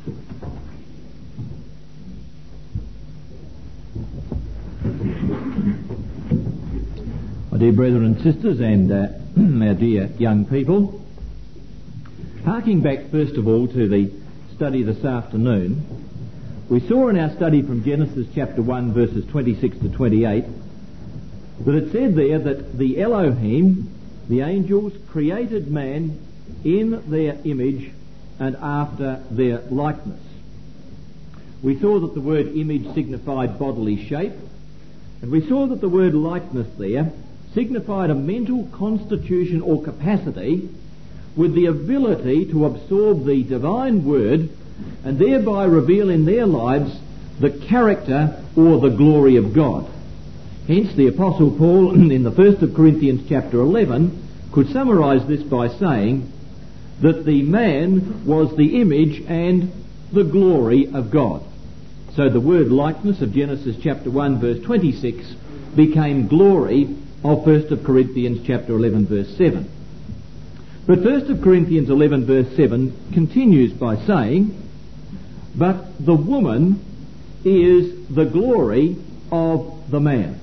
My dear brethren and sisters and our dear young people, harking back first of all to the study this afternoon, we saw in our study from Genesis chapter 1 verses 26 to 28 that it said there that the Elohim, the angels, created man in their image and after their likeness. We saw that the word image signified bodily shape, and we saw that the word likeness there signified a mental constitution or capacity with the ability to absorb the divine word and thereby reveal in their lives the character or the glory of God. Hence the Apostle Paul in the 1st of Corinthians chapter 11 could summarise this by saying that the man was the image and the glory of God. So the word likeness of Genesis chapter 1 verse 26 became glory of 1st of Corinthians chapter 11 verse 7. But 1st of Corinthians 11 verse 7 continues by saying, but the woman is the glory of the man.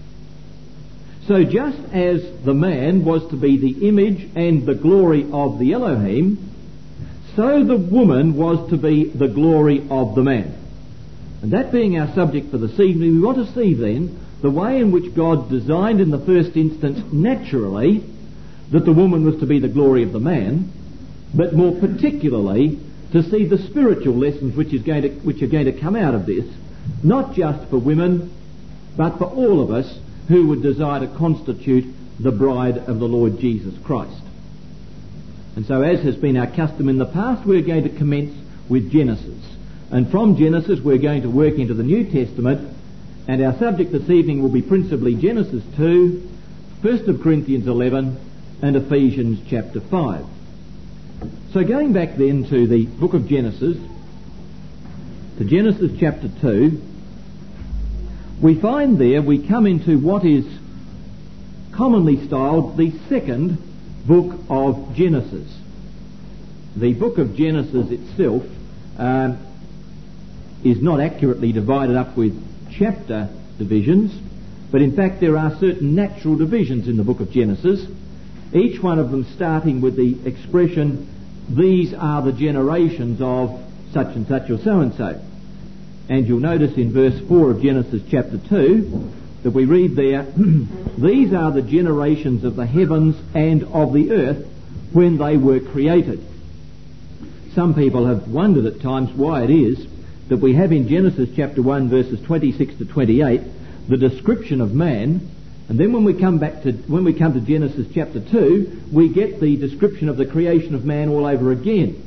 So just as the man was to be the image and the glory of the Elohim, so the woman was to be the glory of the man. And that being our subject for this evening, we want to see then the way in which God designed in the first instance naturally that the woman was to be the glory of the man, but more particularly to see the spiritual lessons which are going to come out of this, not just for women, but for all of us who would desire to constitute the bride of the Lord Jesus Christ. And so, as has been our custom in the past, we're going to commence with Genesis. And from Genesis we're going to work into the New Testament, and our subject this evening will be principally Genesis 2, 1st of Corinthians 11 and Ephesians chapter 5. So going back then to the book of Genesis, to Genesis chapter 2, we find there we come into what is commonly styled the second book of Genesis. The book of Genesis itself is not accurately divided up with chapter divisions, but in fact there are certain natural divisions in the book of Genesis, each one of them starting with the expression, these are the generations of such and such or so and so. And you'll notice in verse 4 of Genesis chapter 2 that we read there, these are the generations of the heavens and of the earth when they were created. Some people have wondered at times why it is that we have in Genesis chapter 1 verses 26 to 28 the description of man, and then when we come to Genesis chapter 2 we get the description of the creation of man all over again.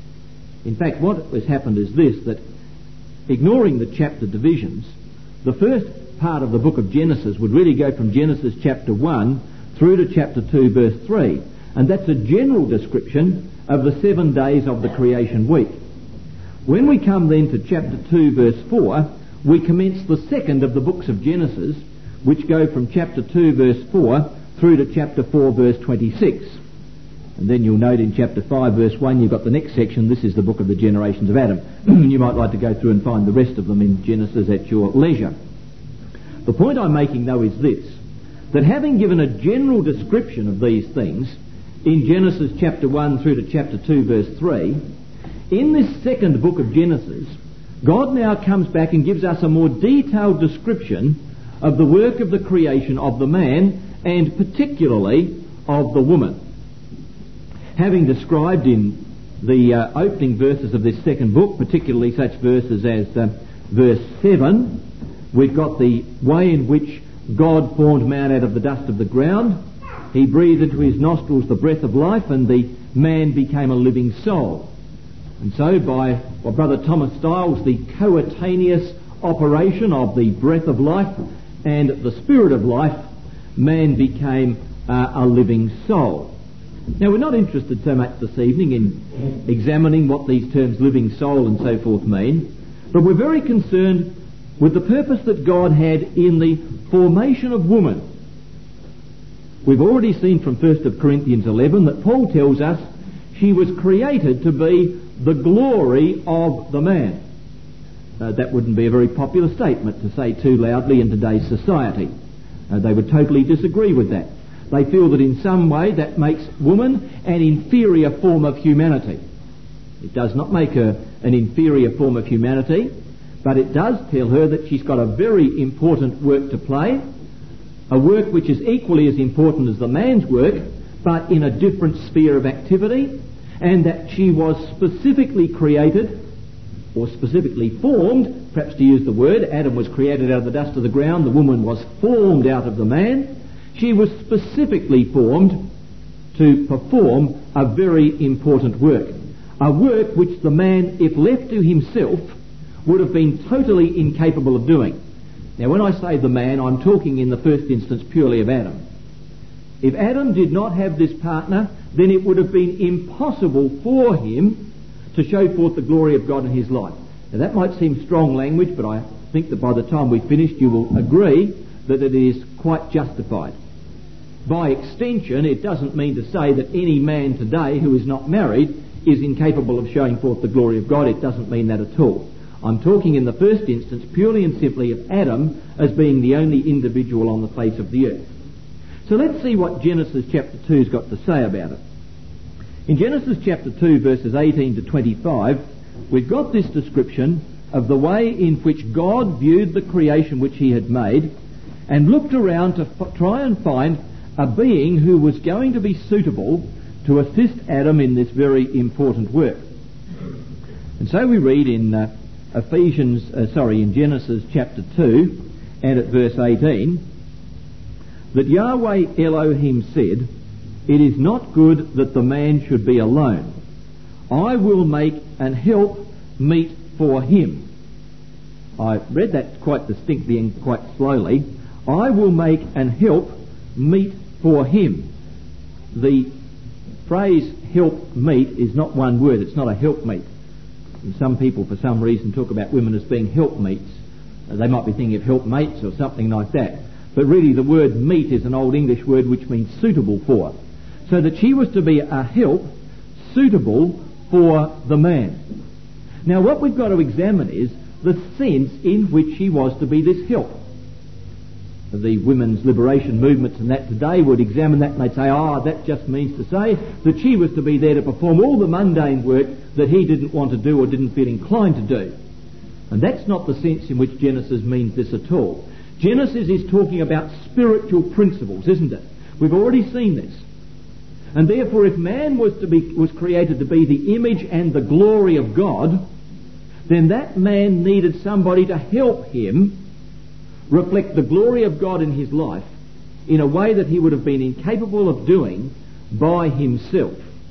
In fact, what has happened is this, that ignoring the chapter divisions, the first part of the book of Genesis would really go from Genesis chapter 1 through to chapter 2 verse 3, and that's a general description of the 7 days of the creation week. When we come then to chapter 2 verse 4, we commence the second of the books of Genesis, which go from chapter 2 verse 4 through to chapter 4 verse 26. And then you'll note in chapter 5 verse 1 you've got the next section, this is the book of the generations of Adam. You might like to go through and find the rest of them in Genesis at your leisure. The point I'm making though is this, that having given a general description of these things in Genesis chapter 1 through to chapter 2 verse 3, in this second book of Genesis, God now comes back and gives us a more detailed description of the work of the creation of the man and particularly of the woman. Having described in the opening verses of this second book, particularly such verses as verse 7, we've got the way in which God formed man out of the dust of the ground. He breathed into his nostrils the breath of life, and the man became a living soul. And so by what Brother Thomas styles the coetaneous operation of the breath of life and the spirit of life, man became a living soul. Now we're not interested so much this evening in examining what these terms living soul and so forth mean, but we're very concerned with the purpose that God had in the formation of woman. We've already seen from 1st of Corinthians 11 that Paul tells us she was created to be the glory of the man. That wouldn't be a very popular statement to say too loudly in today's society. They would totally disagree with that. They feel that in some way that makes woman an inferior form of humanity. It does not make her an inferior form of humanity, but it does tell her that she's got a very important work to play, a work which is equally as important as the man's work, but in a different sphere of activity, and that she was specifically created, or specifically formed, perhaps to use the word. Adam was created out of the dust of the ground, the woman was formed out of the man. She was specifically formed to perform a very important work, a work which the man, if left to himself, would have been totally incapable of doing. Now, when I say the man, I'm talking in the first instance purely of Adam. If Adam did not have this partner, then it would have been impossible for him to show forth the glory of God in his life. Now, that might seem strong language, but I think that by the time we've finished you will agree that it is quite justified. By extension, it doesn't mean to say that any man today who is not married is incapable of showing forth the glory of God. It doesn't mean that at all. I'm talking in the first instance purely and simply of Adam as being the only individual on the face of the earth. So let's see what Genesis chapter 2 has got to say about it. In Genesis chapter 2 verses 18 to 25, we've got this description of the way in which God viewed the creation which he had made and looked around to try and find a being who was going to be suitable to assist Adam in this very important work. And so we read in in Genesis chapter 2 and at verse 18 that Yahweh Elohim said, "It is not good that the man should be alone. I will make an help meet for him." I read that quite distinctly and quite slowly. I will make an help meet for him. The phrase help meet is not one word. It's not a helpmeet. And some people for some reason talk about women as being helpmeets. They might be thinking of helpmates or something like that. But really the word meet is an old English word which means suitable for. So that she was to be a help suitable for the man. Now what we've got to examine is the sense in which she was to be this help. The women's liberation movements and that today would examine that and they'd say, that just means to say that she was to be there to perform all the mundane work that he didn't want to do or didn't feel inclined to do. And that's not the sense in which Genesis means this at all. Genesis is talking about spiritual principles, isn't it? We've already seen this. And therefore if man was created to be the image and the glory of God, then that man needed somebody to help him reflect the glory of God in his life in a way that he would have been incapable of doing by himself.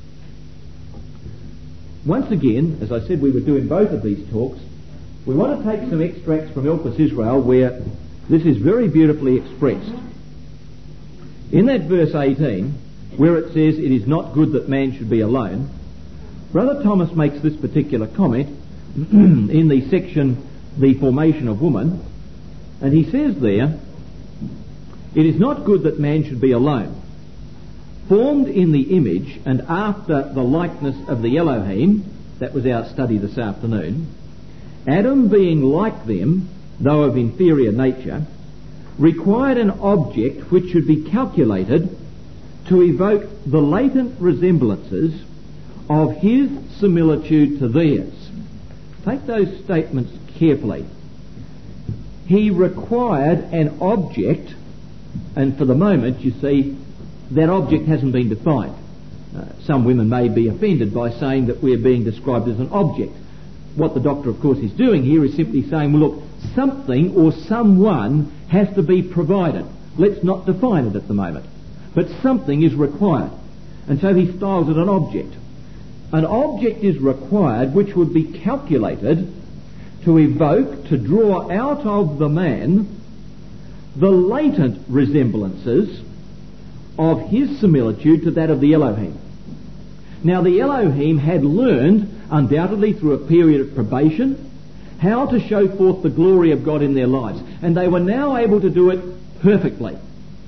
Once again, as I said we would do in both of these talks, we want to take some extracts from Elpis Israel where this is very beautifully expressed. In that verse 18, where it says, "It is not good that man should be alone," Brother Thomas makes this particular comment in the section, "The Formation of Woman," and he says there, "It is not good that man should be alone. Formed in the image and after the likeness of the Elohim," that was our study this afternoon, "Adam being like them, though of inferior nature, required an object which should be calculated to evoke the latent resemblances of his similitude to theirs." Take those statements carefully. He required an object, and for the moment, you see, that object hasn't been defined. Some women may be offended by saying that we're being described as an object. What the doctor, of course, is doing here is simply saying, well, look, something or someone has to be provided. Let's not define it at the moment. But something is required. And so he styles it an object. An object is required which would be calculated to evoke, to draw out of the man the latent resemblances of his similitude to that of the Elohim. Now the Elohim had learned, undoubtedly through a period of probation, how to show forth the glory of God in their lives. And they were now able to do it perfectly.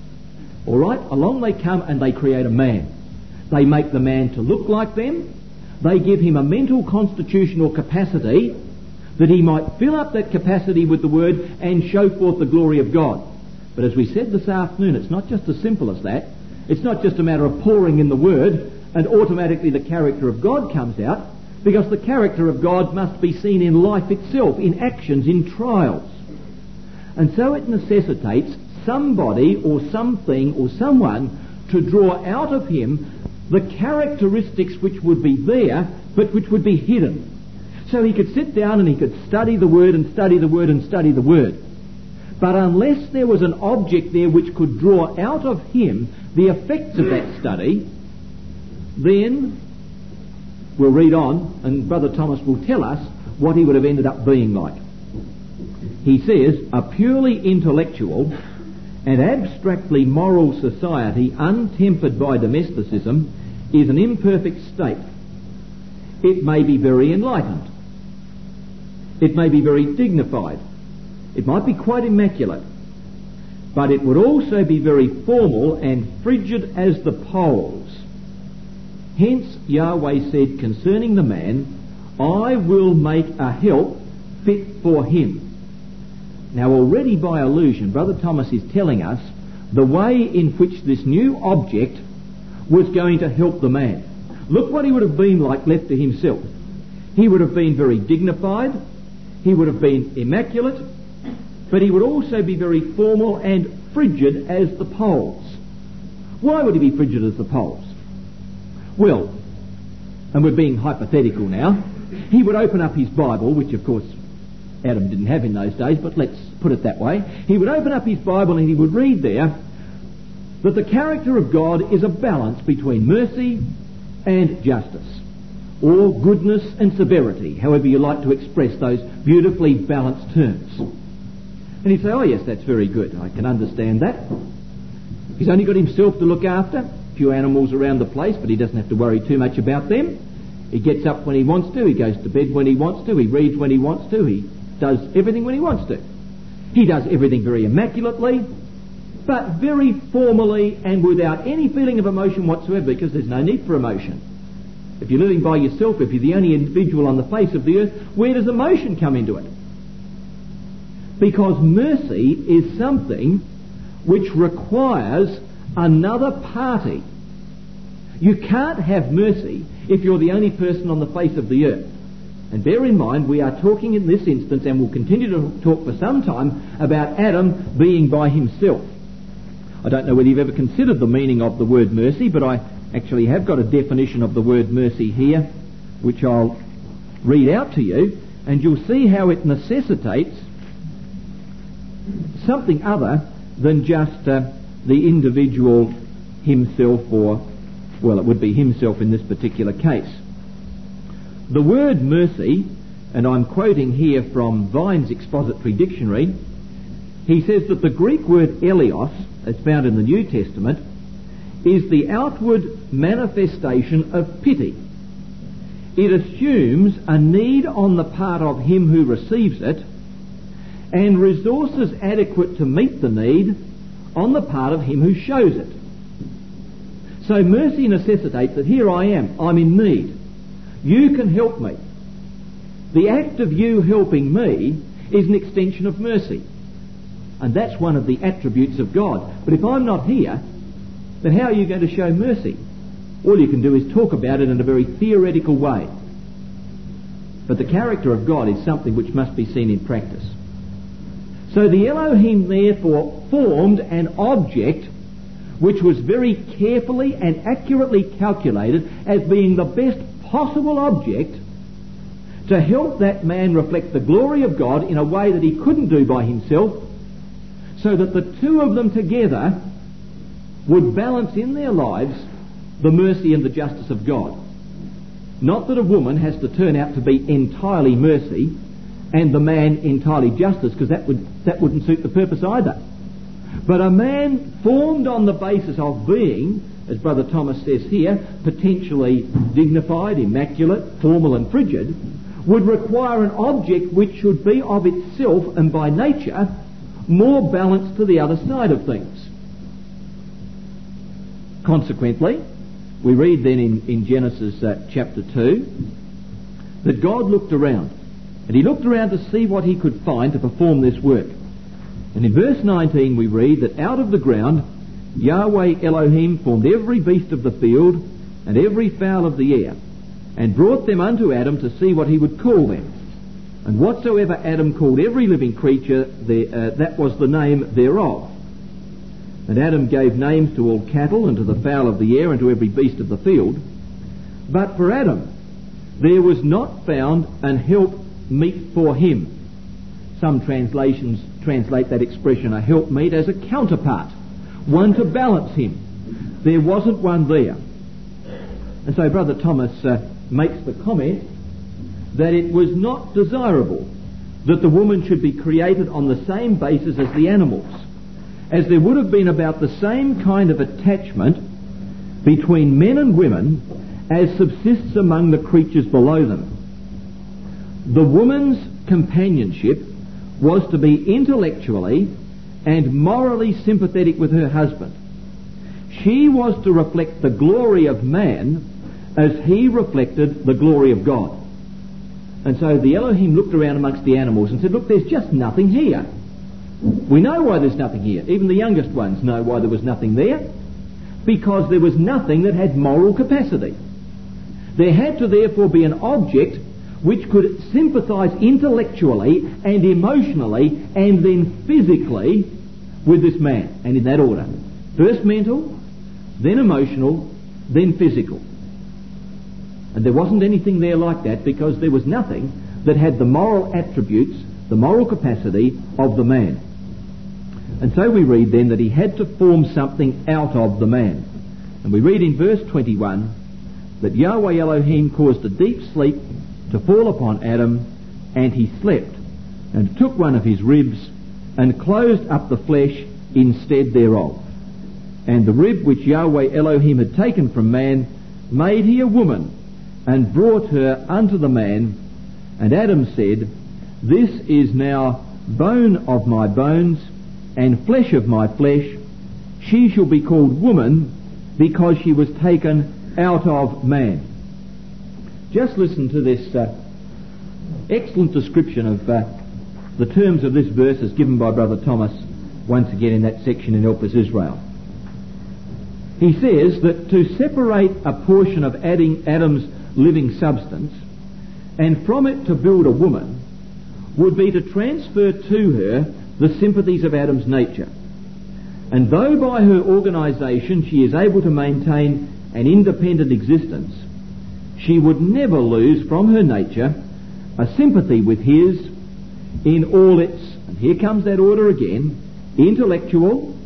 All right, along they come and they create a man. They make the man to look like them. They give him a mental constitution or capacity that he might fill up that capacity with the Word and show forth the glory of God. But as we said this afternoon, it's not just as simple as that. It's not just a matter of pouring in the Word and automatically the character of God comes out, because the character of God must be seen in life itself, in actions, in trials. And so it necessitates somebody or something or someone to draw out of him the characteristics which would be there, but which would be hidden. So he could sit down and he could study the Word and study the Word and study the Word. But unless there was an object there which could draw out of him the effects of that study, then we'll read on and Brother Thomas will tell us what he would have ended up being like. He says, a purely intellectual and abstractly moral society untempered by domesticism is an imperfect state. It may be very enlightened. It may be very dignified. It might be quite immaculate. But it would also be very formal and frigid as the poles. Hence Yahweh said concerning the man, I will make a help fit for him. Now already by allusion, Brother Thomas is telling us the way in which this new object was going to help the man. Look what he would have been like left to himself. He would have been very dignified, he would have been immaculate, but he would also be very formal and frigid as the poles. Why would he be frigid as the poles? Well, and we're being hypothetical now, he would open up his Bible, which of course Adam didn't have in those days, but let's put it that way. He would open up his Bible and he would read there that the character of God is a balance between mercy and justice, or goodness and severity, however you like to express those beautifully balanced terms. And he'd say, oh yes, that's very good, I can understand that. He's only got himself to look after, a few animals around the place, but he doesn't have to worry too much about them. He gets up when he wants to, he goes to bed when he wants to, he reads when he wants to, he does everything when he wants to. He does everything very immaculately, but very formally and without any feeling of emotion whatsoever, because there's no need for emotion. If you're living by yourself, if you're the only individual on the face of the earth, where does emotion come into it? Because mercy is something which requires another party. You can't have mercy if you're the only person on the face of the earth. And bear in mind, we are talking in this instance, and we'll continue to talk for some time, about Adam being by himself. I don't know whether you've ever considered the meaning of the word mercy, but I actually have got a definition of the word mercy here, which I'll read out to you, and you'll see how it necessitates something other than just the individual himself, or, well, it would be himself in this particular case. The word mercy, and I'm quoting here from Vine's Expository Dictionary, he says that the Greek word eleos, as found in the New Testament, is the outward manifestation of pity. It assumes a need on the part of him who receives it, and resources adequate to meet the need on the part of him who shows it. So mercy necessitates that here I am, I'm in need. You can help me. The act of you helping me is an extension of mercy. And that's one of the attributes of God. But if I'm not here, then how are you going to show mercy? All you can do is talk about it in a very theoretical way. But the character of God is something which must be seen in practice. So the Elohim therefore formed an object which was very carefully and accurately calculated as being the best possible object to help that man reflect the glory of God in a way that he couldn't do by himself, so that the two of them together would balance in their lives the mercy and the justice of God. Not that a woman has to turn out to be entirely mercy and the man entirely justice, because that wouldn't suit the purpose either. But a man formed on the basis of being, as Brother Thomas says here, potentially dignified, immaculate, formal and frigid, would require an object which should be of itself and by nature more balanced to the other side of things. Consequently, we read then in Genesis chapter 2 that God looked around, and he looked around to see what he could find to perform this work. And in verse 19 we read that out of the ground Yahweh Elohim formed every beast of the field and every fowl of the air, and brought them unto Adam to see what he would call them. And whatsoever Adam called every living creature, that was the name thereof. And Adam gave names to all cattle and to the fowl of the air and to every beast of the field. But for Adam there was not found an help meet for him. Some translations translate that expression, a helpmeet, as a counterpart, one to balance him. There wasn't one there. And so Brother Thomas makes the comment that it was not desirable that the woman should be created on the same basis as the animals, as there would have been about the same kind of attachment between men and women as subsists among the creatures below them. The woman's companionship was to be intellectually and morally sympathetic with her husband. She was to reflect the glory of man as he reflected the glory of God. And so the Elohim looked around amongst the animals and said, look, there's just nothing here. We know why there's nothing here. Even the youngest ones know why there was nothing there. Because there was nothing that had moral capacity. There had to therefore be an object which could sympathise intellectually and emotionally and then physically with this man, and in that order. First mental, then emotional, then physical. And there wasn't anything there like that, because there was nothing that had the moral attributes, the moral capacity of the man. And so we read then that he had to form something out of the man. And we read in verse 21 that Yahweh Elohim caused a deep sleep to fall upon Adam, and he slept, and took one of his ribs, and closed up the flesh instead thereof. And the rib which Yahweh Elohim had taken from man made he a woman, and brought her unto the man. And Adam said, This is now bone of my bones, and flesh of my flesh. She shall be called woman, because she was taken out of man. Just listen to this excellent description of the terms of this verse as given by Brother Thomas once again in that section in Elpis Israel. He says that to separate a portion of Adam's living substance and from it to build a woman would be to transfer to her the sympathies of Adam's nature. And though by her organisation she is able to maintain an independent existence, she would never lose from her nature a sympathy with his in all its, and here comes that order again, intellectual,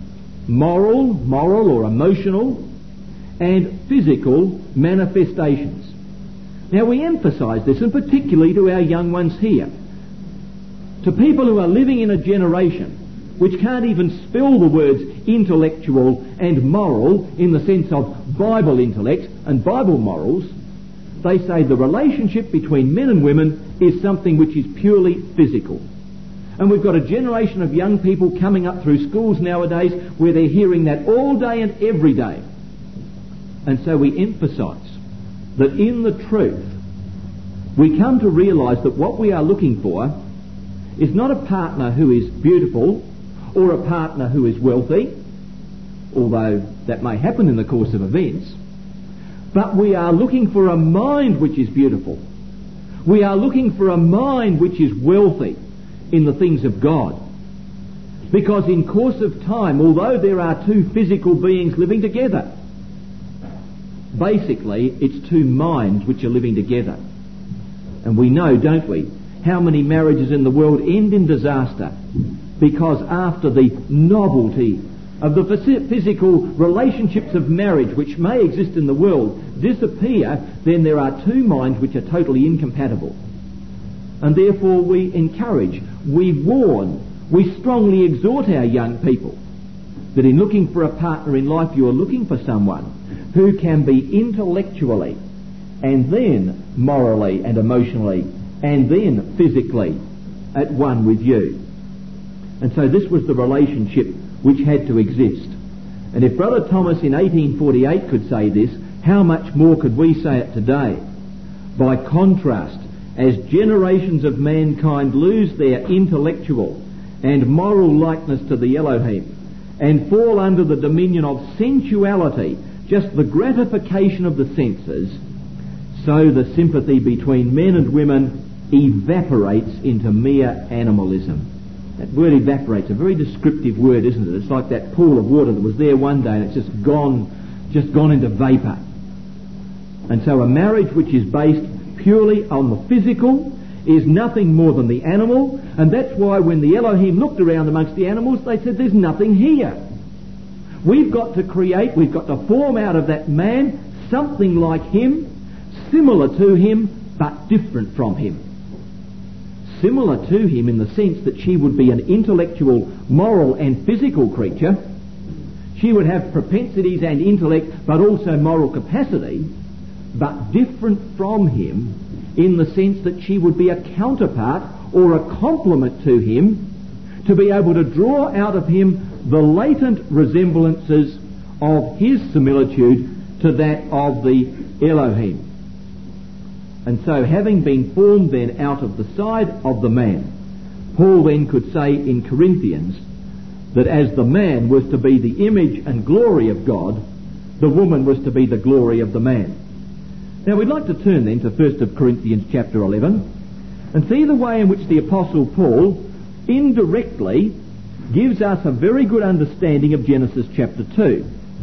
moral or emotional, and physical manifestations. Now we emphasise this, and particularly to our young ones here, to people who are living in a generation which can't even spell the words intellectual and moral in the sense of Bible intellect and Bible morals. They say the relationship between men and women is something which is purely physical. And we've got a generation of young people coming up through schools nowadays where they're hearing that all day and every day. And so we emphasise that in the truth we come to realise that what we are looking for is not a partner who is beautiful or a partner who is wealthy, although that may happen in the course of events, but we are looking for a mind which is beautiful. We are looking for a mind which is wealthy in the things of God. Because in course of time, although there are two physical beings living together, basically it's two minds which are living together. And we know, don't we, how many marriages in the world end in disaster because after the novelty of the physical relationships of marriage which may exist in the world disappear, then there are two minds which are totally incompatible. And therefore we encourage, we warn, we strongly exhort our young people that in looking for a partner in life, you are looking for someone who can be intellectually and then morally and emotionally and then physically at one with you. And so this was the relationship which had to exist. And if Brother Thomas in 1848 could say this, how much more could we say it today? By contrast, as generations of mankind lose their intellectual and moral likeness to the Elohim and fall under the dominion of sensuality, just the gratification of the senses, so the sympathy between men and women evaporates into mere animalism. That word evaporates, a very descriptive word, isn't it? It's like that pool of water that was there one day and it's just gone into vapour. And so a marriage which is based purely on the physical is nothing more than the animal, and that's why when the Elohim looked around amongst the animals, they said, there's nothing here. We've got to form out of that man something like him, similar to him, but different from him. Similar to him in the sense that she would be an intellectual, moral and physical creature. She would have propensities and intellect, but also moral capacity, but different from him in the sense that she would be a counterpart or a complement to him, to be able to draw out of him the latent resemblances of his similitude to that of the Elohim. And so, having been formed then out of the side of the man, Paul then could say in Corinthians that as the man was to be the image and glory of God, the woman was to be the glory of the man. Now we'd like to turn then to 1 Corinthians chapter 11 and see the way in which the Apostle Paul indirectly gives us a very good understanding of Genesis chapter 2.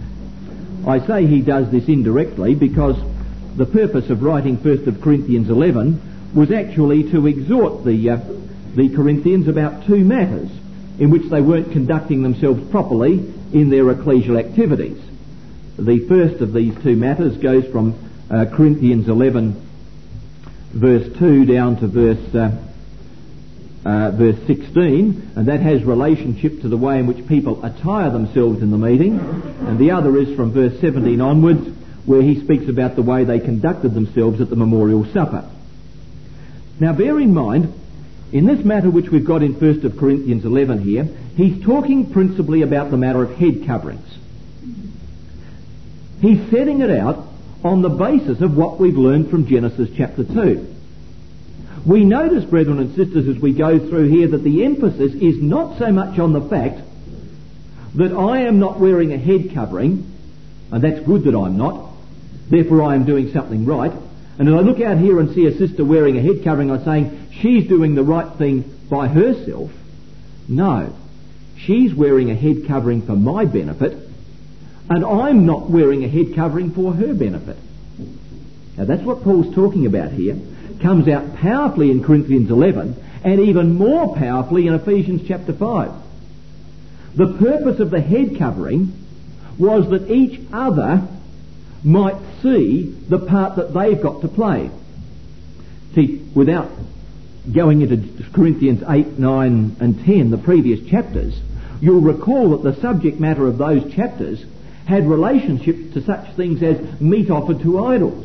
I say he does this indirectly because the purpose of writing 1 Corinthians 11 was actually to exhort the Corinthians about two matters in which they weren't conducting themselves properly in their ecclesial activities. The first of these two matters goes from Corinthians 11 verse 2 down to verse 16, and that has relationship to the way in which people attire themselves in the meeting, and the other is from verse 17 onwards, where he speaks about the way they conducted themselves at the memorial supper. Now bear in mind, in this matter which we've got in 1 Corinthians 11 here, he's talking principally about the matter of head coverings. He's setting it out on the basis of what we've learned from Genesis chapter 2. We notice, brethren and sisters, as we go through here, that the emphasis is not so much on the fact that I am not wearing a head covering, and that's good that I'm not, therefore I am doing something right. And as I look out here and see a sister wearing a head covering, I'm saying she's doing the right thing by herself. No, she's wearing a head covering for my benefit, and I'm not wearing a head covering for her benefit. Now that's what Paul's talking about here. Comes out powerfully in Corinthians 11 and even more powerfully in Ephesians chapter 5. The purpose of the head covering was that each other might see the part that they've got to play. See, without going into Corinthians 8, 9 and 10, the previous chapters, you'll recall that the subject matter of those chapters had relationship to such things as meat offered to idols.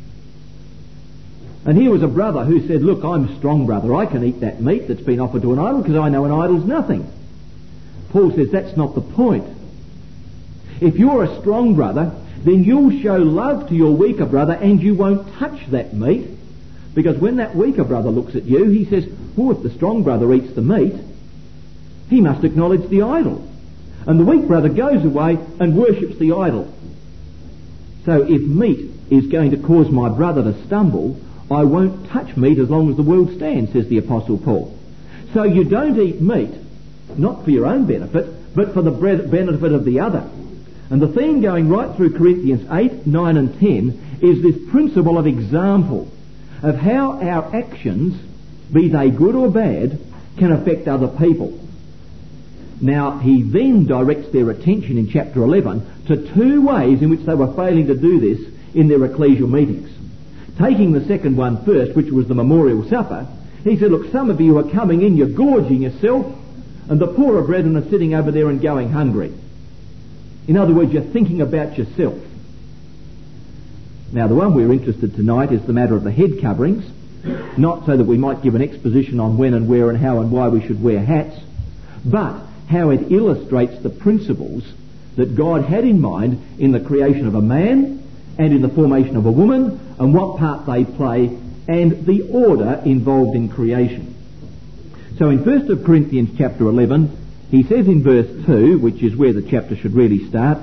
And here was a brother who said, look, I'm a strong brother, I can eat that meat that's been offered to an idol because I know an idol's nothing. Paul says that's not the point. If you're a strong brother, then you'll show love to your weaker brother and you won't touch that meat, because when that weaker brother looks at you, he says, oh, if the strong brother eats the meat, he must acknowledge the idol. And the weak brother goes away and worships the idol. So if meat is going to cause my brother to stumble, I won't touch meat as long as the world stands, says the Apostle Paul. So you don't eat meat, not for your own benefit, but for the benefit of the other. And the theme going right through Corinthians 8, 9 and 10 is this principle of example of how our actions, be they good or bad, can affect other people. Now, he then directs their attention in chapter 11 to two ways in which they were failing to do this in their ecclesial meetings. Taking the second one first, which was the memorial supper, he said, look, some of you are coming in, you're gorging yourself, and the poorer brethren are sitting over there and going hungry. In other words, you're thinking about yourself. Now, the one we're interested tonight is the matter of the head coverings, not so that we might give an exposition on when and where and how and why we should wear hats, but how it illustrates the principles that God had in mind in the creation of a man and in the formation of a woman, and what part they play, and the order involved in creation. So in 1 Corinthians chapter 11, he says in verse 2, which is where the chapter should really start,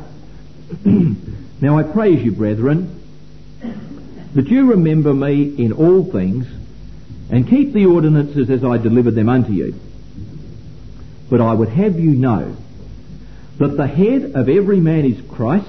"Now I praise you, brethren, that you remember me in all things, and keep the ordinances as I delivered them unto you. But I would have you know that the head of every man is Christ,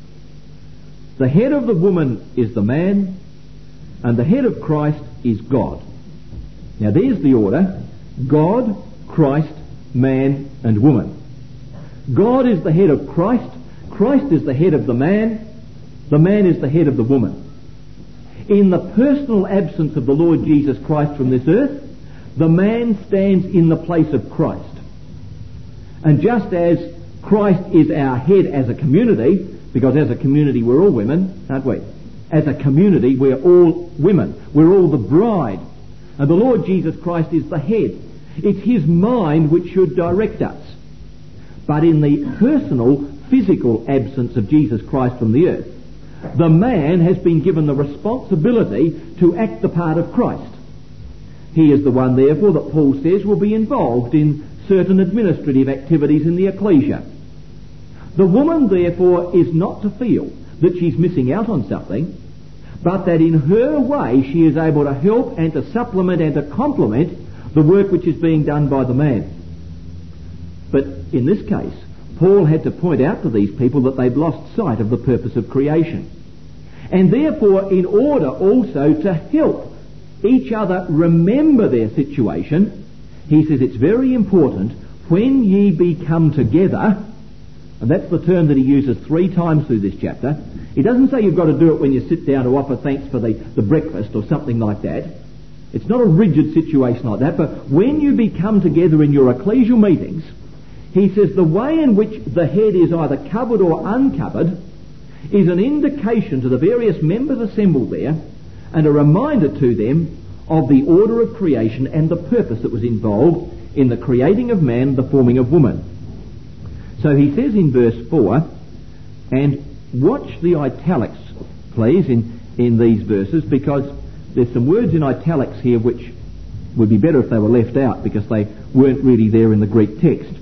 the head of the woman is the man, and the head of Christ is God." Now there's the order: God, Christ, man and woman. God is the head of Christ, Christ is the head of the man is the head of the woman. In the personal absence of the Lord Jesus Christ from this earth, the man stands in the place of Christ. And just as Christ is our head as a community, because as a community we're all women, aren't we? As a community we're all women. We're all the bride. And the Lord Jesus Christ is the head. It's his mind which should direct us. But in the personal, physical absence of Jesus Christ from the earth, the man has been given the responsibility to act the part of Christ. He is the one, therefore, that Paul says will be involved in certain administrative activities in the ecclesia. The woman, therefore, is not to feel that she's missing out on something, but that in her way she is able to help and to supplement and to complement the work which is being done by the man. But in this case, Paul had to point out to these people that they'd lost sight of the purpose of creation. And therefore, in order also to help each other remember their situation, he says it's very important when ye be come together, and that's the term that he uses 3 times through this chapter. He doesn't say you've got to do it when you sit down to offer thanks for the breakfast or something like that. It's not a rigid situation like that, but when you be come together in your ecclesial meetings, he says the way in which the head is either covered or uncovered is an indication to the various members assembled there and a reminder to them of the order of creation and the purpose that was involved in the creating of man, the forming of woman. So he says in verse 4, and watch the italics, please, in these verses, because there's some words in italics here which would be better if they were left out because they weren't really there in the Greek text.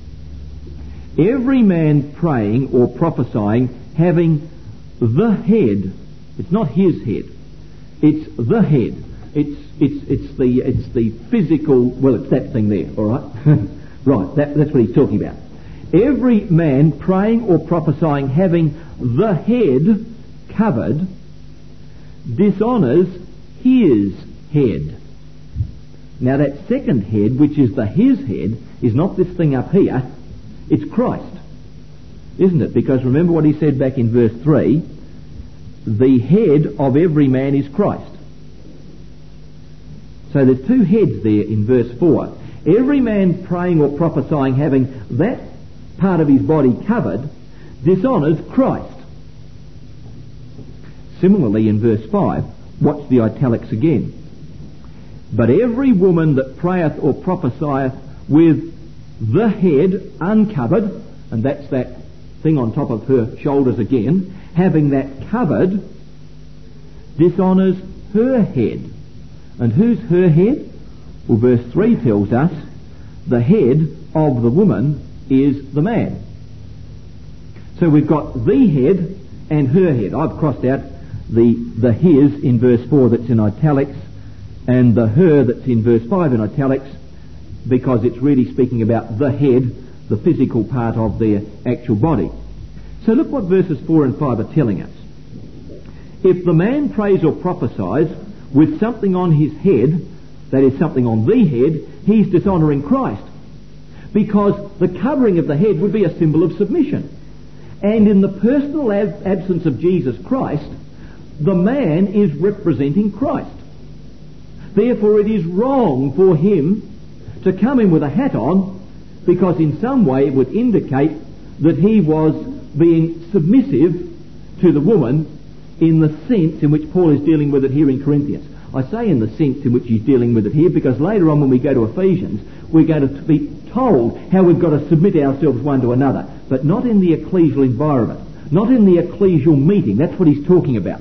Every man praying or prophesying having the head. It's not his head. It's the head. It's the physical. Well, it's that thing there. All right, right. That's what he's talking about. Every man praying or prophesying having the head covered dishonours his head. Now that second head, which is the his head, is not this thing up here. It's Christ, isn't it? Because remember what he said back in verse 3, the head of every man is Christ. So there's 2 heads there in verse 4. Every man praying or prophesying having that part of his body covered dishonours Christ. Similarly in verse 5, watch the italics again. But every woman that prayeth or prophesieth with the head uncovered, and that's that thing on top of her shoulders again, having that covered, dishonours her head. And who's her head? Well, verse 3 tells us the head of the woman is the man. So we've got the head and her head. I've crossed out the his in verse 4 that's in italics and the her that's in verse 5 in italics, because it's really speaking about the head, the physical part of their actual body. So look what verses 4 and 5 are telling us. If the man prays or prophesies with something on his head, that is something on the head, he's dishonouring Christ. Because the covering of the head would be a symbol of submission. And in the personal absence of Jesus Christ, the man is representing Christ. Therefore it is wrong for him to come in with a hat on, because in some way it would indicate that he was being submissive to the woman in the sense in which Paul is dealing with it here in Corinthians. I say in the sense in which he's dealing with it here, because later on when we go to Ephesians, we're going to be told how we've got to submit ourselves one to another, but not in the ecclesial environment, not in the ecclesial meeting. That's what he's talking about.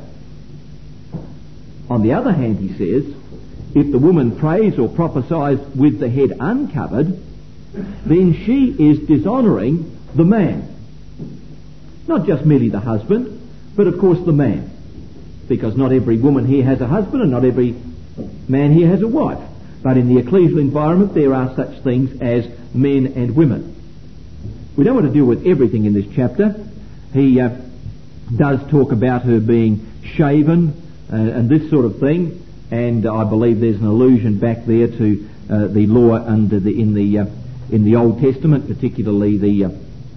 On the other hand, he says, if the woman prays or prophesies with the head uncovered, then she is dishonouring the man. Not just merely the husband, but of course the man. Because not every woman here has a husband and not every man here has a wife. But in the ecclesial environment there are such things as men and women. We don't want to deal with everything in this chapter. He does talk about her being shaven and this sort of thing, and I believe there's an allusion back there to the law under in the Old Testament, particularly the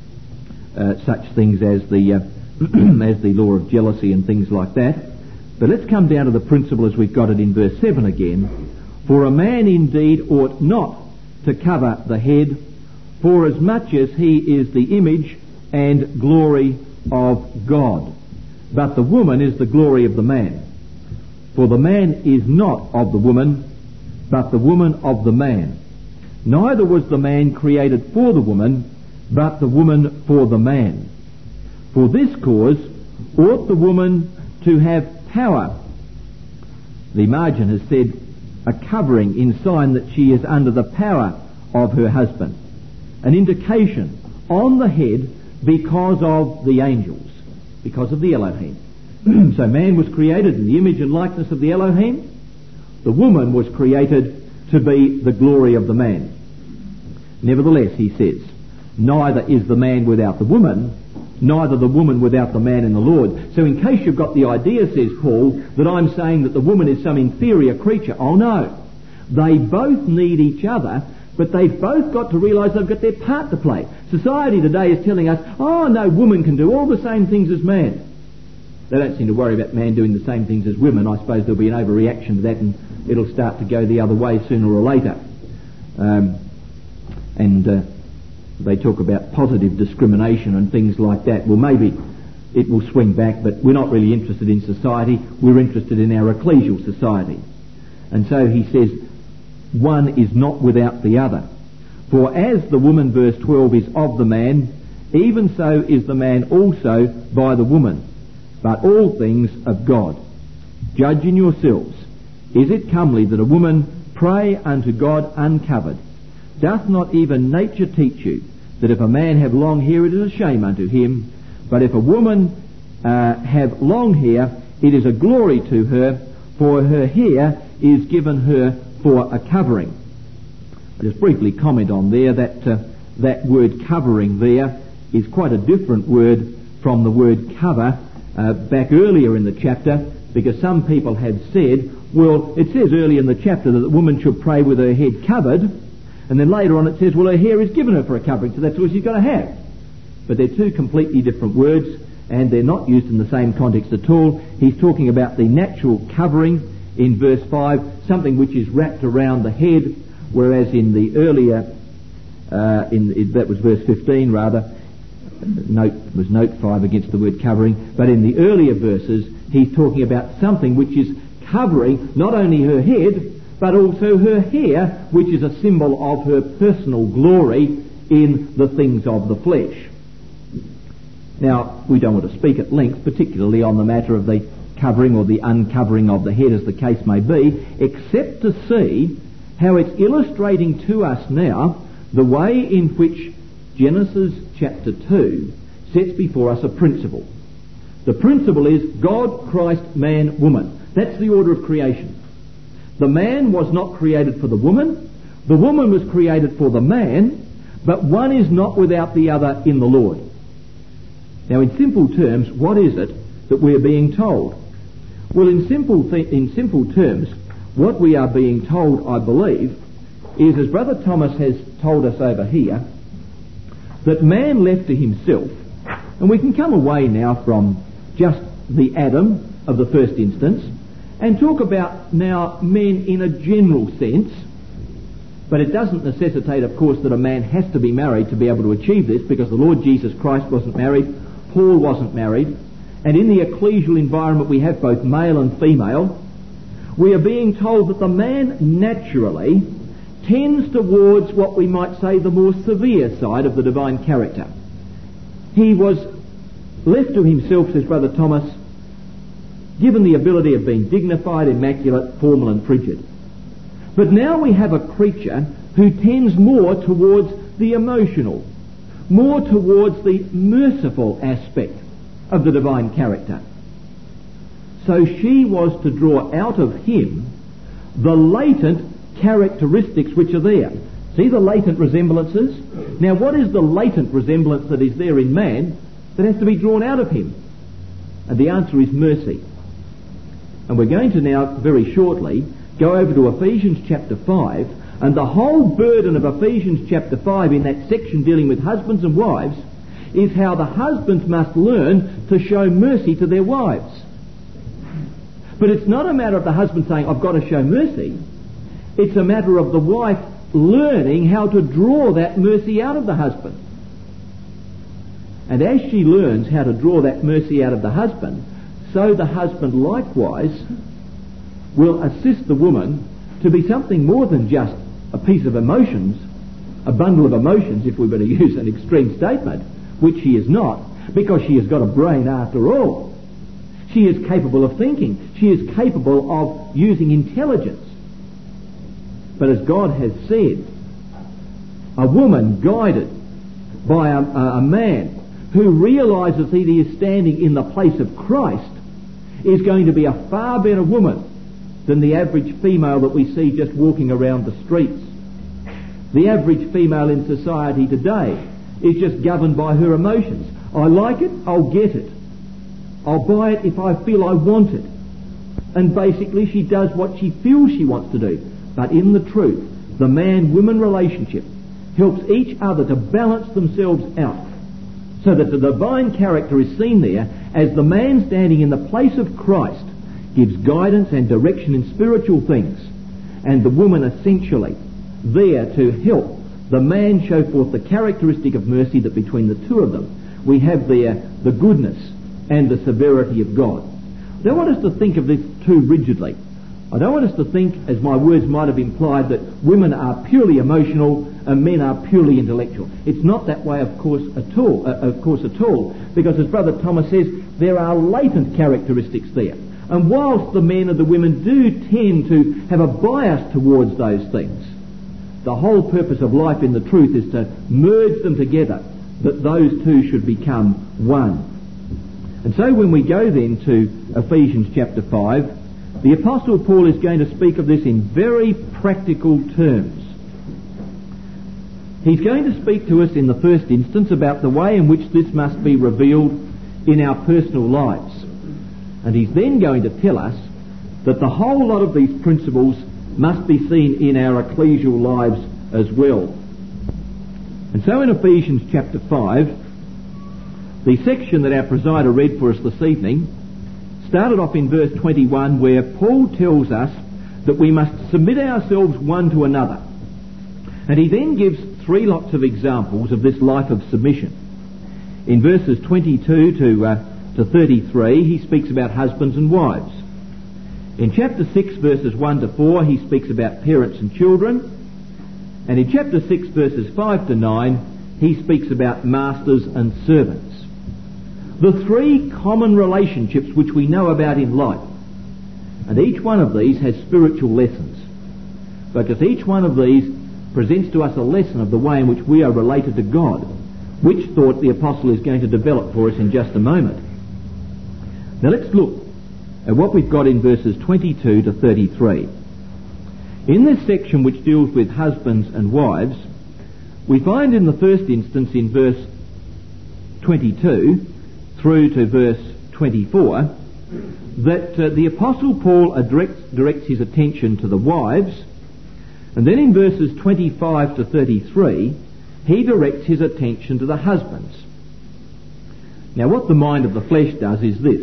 such things as the as the law of jealousy and things like that. But let's come down to the principle as we've got it in verse 7 again. For a man indeed ought not to cover the head, for as much as he is the image and glory of God. But the woman is the glory of the man. For the man is not of the woman, but the woman of the man. Neither was the man created for the woman, but the woman for the man. For this cause ought the woman to have power. The margin has said a covering in sign that she is under the power of her husband. An indication on the head because of the angels, because of the Elohim. So man was created in the image and likeness of the Elohim. The woman was created to be the glory of the man. Nevertheless, he says, neither is the man without the woman, neither the woman without the man in the Lord. So in case you've got the idea, says Paul, that I'm saying that the woman is some inferior creature, oh no. They both need each other, but they've both got to realise they've got their part to play. Society today is telling us, oh no, woman can do all the same things as man. They don't seem to worry about man doing the same things as women. I suppose there'll be an overreaction to that and it'll start to go the other way sooner or later. They talk about positive discrimination and things like that. Well, maybe it will swing back, but we're not really interested in society. We're interested in our ecclesial society. And so he says, one is not without the other. For as the woman, verse 12, is of the man, even so is the man also by the woman. But all things of God. Judge in yourselves. Is it comely that a woman pray unto God uncovered? Doth not even nature teach you that if a man have long hair it is a shame unto him, but if a woman have long hair it is a glory to her, for her hair is given her for a covering. I'll just briefly comment on there that word covering there is quite a different word from the word cover back earlier in the chapter, because some people have said, well, it says earlier in the chapter that the woman should pray with her head covered, and then later on it says, well, her hair is given her for a covering, so that's all she's got to have. But they're two completely different words, and they're not used in the same context at all. He's talking about the natural covering in verse 5, something which is wrapped around the head, whereas in the earlier, that was verse 15 rather, note 5 against the word covering, but in the earlier verses he's talking about something which is covering not only her head but also her hair, which is a symbol of her personal glory in the things of the flesh. Now, we don't want to speak at length, particularly on the matter of the covering or the uncovering of the head, as the case may be, except to see how it's illustrating to us now the way in which Genesis chapter 2 sets before us a principle. The principle is God, Christ, man, woman. That's the order of creation. The man was not created for the woman was created for the man, but one is not without the other in the Lord. Now, in simple terms, what is it that we're being told? Well, in simple terms, what we are being told, I believe, is, as Brother Thomas has told us over here, that man left to himself, and we can come away now from just the Adam of the first instance and talk about now men in a general sense, but it doesn't necessitate, of course, that a man has to be married to be able to achieve this, because the Lord Jesus Christ wasn't married, Paul wasn't married, and in the ecclesial environment we have both male and female. we are being told that the man naturally tends towards what we might say the more severe side of the divine character. He was left to himself, says Brother Thomas, given the ability of being dignified, immaculate, formal and frigid. But now we have a creature who tends more towards the emotional, more towards the merciful aspect of the divine character. So she was to draw out of him the latent characteristics which are there. See the latent resemblances? Now what is the latent resemblance that is there in man that has to be drawn out of him? And the answer is mercy. And we're going to now very shortly go over to Ephesians chapter 5, and the whole burden of Ephesians chapter 5 in that section dealing with husbands and wives is how the husbands must learn to show mercy to their wives. But it's not a matter of the husband saying, I've got to show mercy. It's a matter of the wife learning how to draw that mercy out of the husband. And as she learns how to draw that mercy out of the husband, so the husband likewise will assist the woman to be something more than just a piece of emotions, a bundle of emotions, if we were to use an extreme statement, which she is not, because she has got a brain after all. She is capable of thinking. She is capable of using intelligence. But as God has said, a woman guided by a man who realises that he is standing in the place of Christ is going to be a far better woman than the average female that we see just walking around the streets. The average female in society today is just governed by her emotions. I like it, I'll get it. I'll buy it if I feel I want it. And basically she does what she feels she wants to do. But in the truth, the man-woman relationship helps each other to balance themselves out, so that the divine character is seen there as the man standing in the place of Christ gives guidance and direction in spiritual things, and the woman essentially there to help the man show forth the characteristic of mercy that between the two of them we have there the goodness and the severity of God. I don't want us to think of this too rigidly. I don't want us to think, as my words might have implied, that women are purely emotional and men are purely intellectual. It's not that way, of course at all, because as Brother Thomas says, there are latent characteristics there. And whilst the men and the women do tend to have a bias towards those things, the whole purpose of life in the truth is to merge them together, that those two should become one. And so when we go then to Ephesians chapter 5, the Apostle Paul is going to speak of this in very practical terms. He's going to speak to us in the first instance about the way in which this must be revealed in our personal lives. And he's then going to tell us that the whole lot of these principles must be seen in our ecclesial lives as well. And so in Ephesians chapter 5, the section that our presider read for us this evening started off in verse 21, where Paul tells us that we must submit ourselves one to another. And he then gives three lots of examples of this life of submission. In verses 22 to 33, he speaks about husbands and wives. In chapter 6, verses 1 to 4, he speaks about parents and children. And in chapter 6, verses 5 to 9, he speaks about masters and servants. The three common relationships which we know about in life. And each one of these has spiritual lessons, because each one of these presents to us a lesson of the way in which we are related to God, which thought the Apostle is going to develop for us in just a moment. Now let's look at what we've got in verses 22 to 33. In this section which deals with husbands and wives, we find in the first instance in verse 22 through to verse 24 that the Apostle Paul directs his attention to the wives, and then in verses 25 to 33 he directs his attention to the husbands. Now what the mind of the flesh does is this.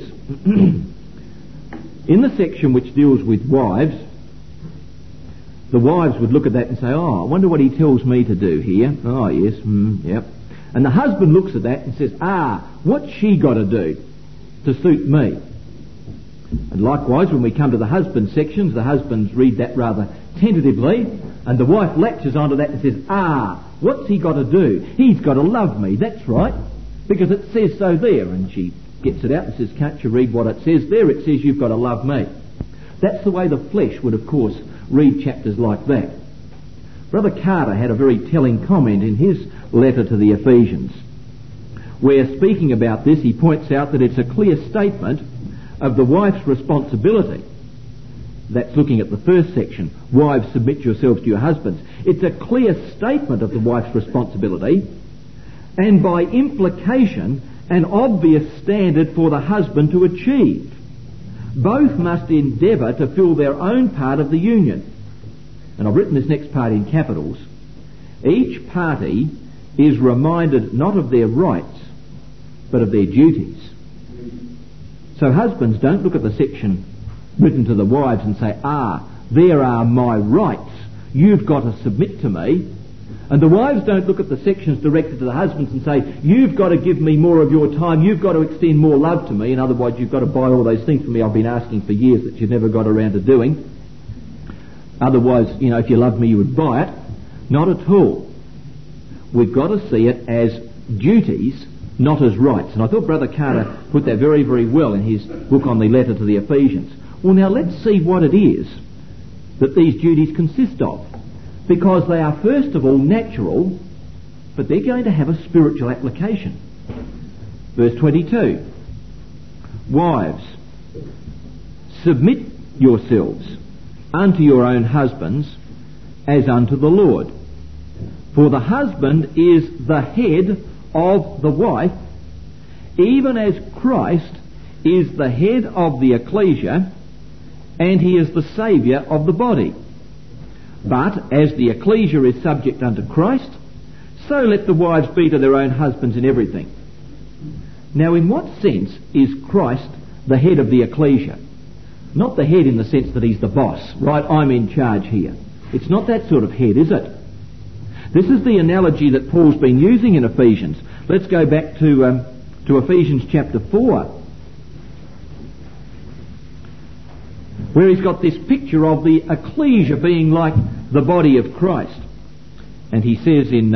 In the section which deals with wives, the wives would look at that and say, oh, I wonder what he tells me to do here. Oh yes, yep. And the husband looks at that and says, what's she got to do to suit me? And likewise, when we come to the husband sections, the husbands read that rather tentatively, and the wife latches onto that and says, what's he got to do? He's got to love me, that's right, because it says so there. And she gets it out and says, can't you read what it says there? It says you've got to love me. That's the way the flesh would, of course, read chapters like that. Brother Carter had a very telling comment in his letter to the Ephesians, where, speaking about this, he points out that it's a clear statement of the wife's responsibility. That's looking at the first section. Wives, submit yourselves to your husbands. It's a clear statement of the wife's responsibility, and by implication, an obvious standard for the husband to achieve. Both must endeavour to fill their own part of the union. And I've written this next part in capitals. Each party is reminded not of their rights, but of their duties. So husbands, don't look at the section written to the wives and say, there are my rights, you've got to submit to me. And the wives don't look at the sections directed to the husbands and say, you've got to give me more of your time, you've got to extend more love to me, and otherwise you've got to buy all those things for me I've been asking for years that you've never got around to doing. Otherwise, if you loved me you would buy it. Not at all. We've got to see it as duties, not as rights. And I thought Brother Carter put that very, very well in his book on the letter to the Ephesians. Well, now let's see what it is that these duties consist of. Because they are, first of all, natural, but they're going to have a spiritual application. Verse 22. Wives, submit yourselves unto your own husbands as unto the Lord. For the husband is the head of the wife, even as Christ is the head of the ecclesia, and he is the Saviour of the body. But as the ecclesia is subject unto Christ, so let the wives be to their own husbands in everything. Now, in what sense is Christ the head of the ecclesia? Not the head in the sense that he's the boss, right? I'm in charge here. It's not that sort of head, is it? This is the analogy that Paul's been using in Ephesians. Let's go back to Ephesians chapter 4, where he's got this picture of the ecclesia being like the body of Christ. And he says in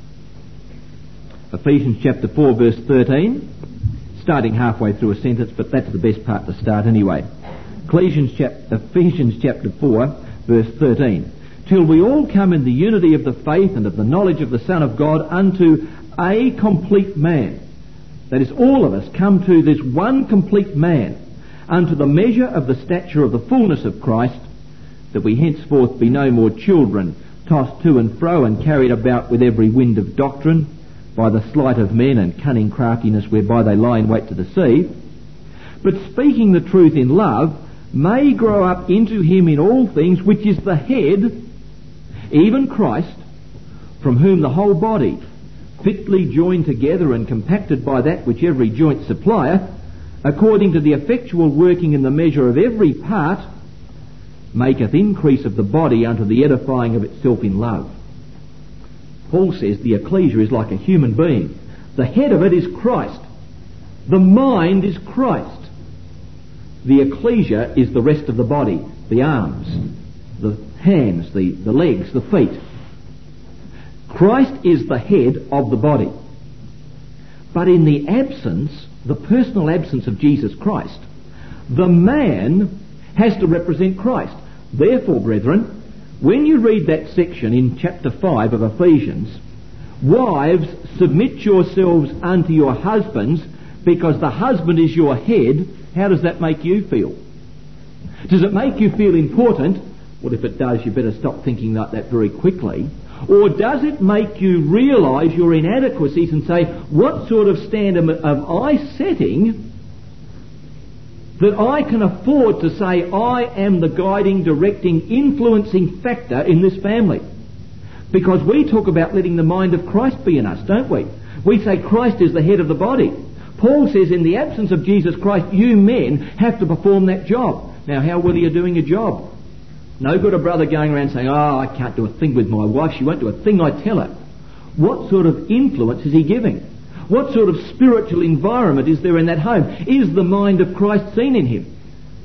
Ephesians chapter 4 verse 13, starting halfway through a sentence, but that's the best part to start anyway. Ephesians chapter 4 verse 13. Till we all come in the unity of the faith and of the knowledge of the Son of God unto a complete man. That is, all of us come to this one complete man, unto the measure of the stature of the fullness of Christ, that we henceforth be no more children, tossed to and fro and carried about with every wind of doctrine, by the sleight of men and cunning craftiness whereby they lie in wait to deceive, but speaking the truth in love, may grow up into him in all things, which is the head, even Christ, from whom the whole body, fitly joined together and compacted by that which every joint supplieth, according to the effectual working in the measure of every part, maketh increase of the body unto the edifying of itself in love. Paul says the ecclesia is like a human being. The head of it is Christ. The mind is Christ. The ecclesia is the rest of the body, the arms, the hands, the legs, the feet. Christ is the head of the body. But in the absence, the personal absence of Jesus Christ, the man has to represent Christ. Therefore, brethren, when you read that section in chapter 5 of Ephesians, wives, submit yourselves unto your husbands, because the husband is your head, how does that make you feel? Does it make you feel important? Well, if it does, you better stop thinking like that very quickly. Or does it make you realise your inadequacies and say, what sort of standard am I setting that I can afford to say I am the guiding, directing, influencing factor in this family? Because we talk about letting the mind of Christ be in us, don't we? We say Christ is the head of the body. Paul says in the absence of Jesus Christ, you men have to perform that job. Now, how well are you doing your job? No good a brother going around saying, I can't do a thing with my wife, she won't do a thing I tell her. What sort of influence is he giving? What sort of spiritual environment is there in that home? Is the mind of Christ seen in him?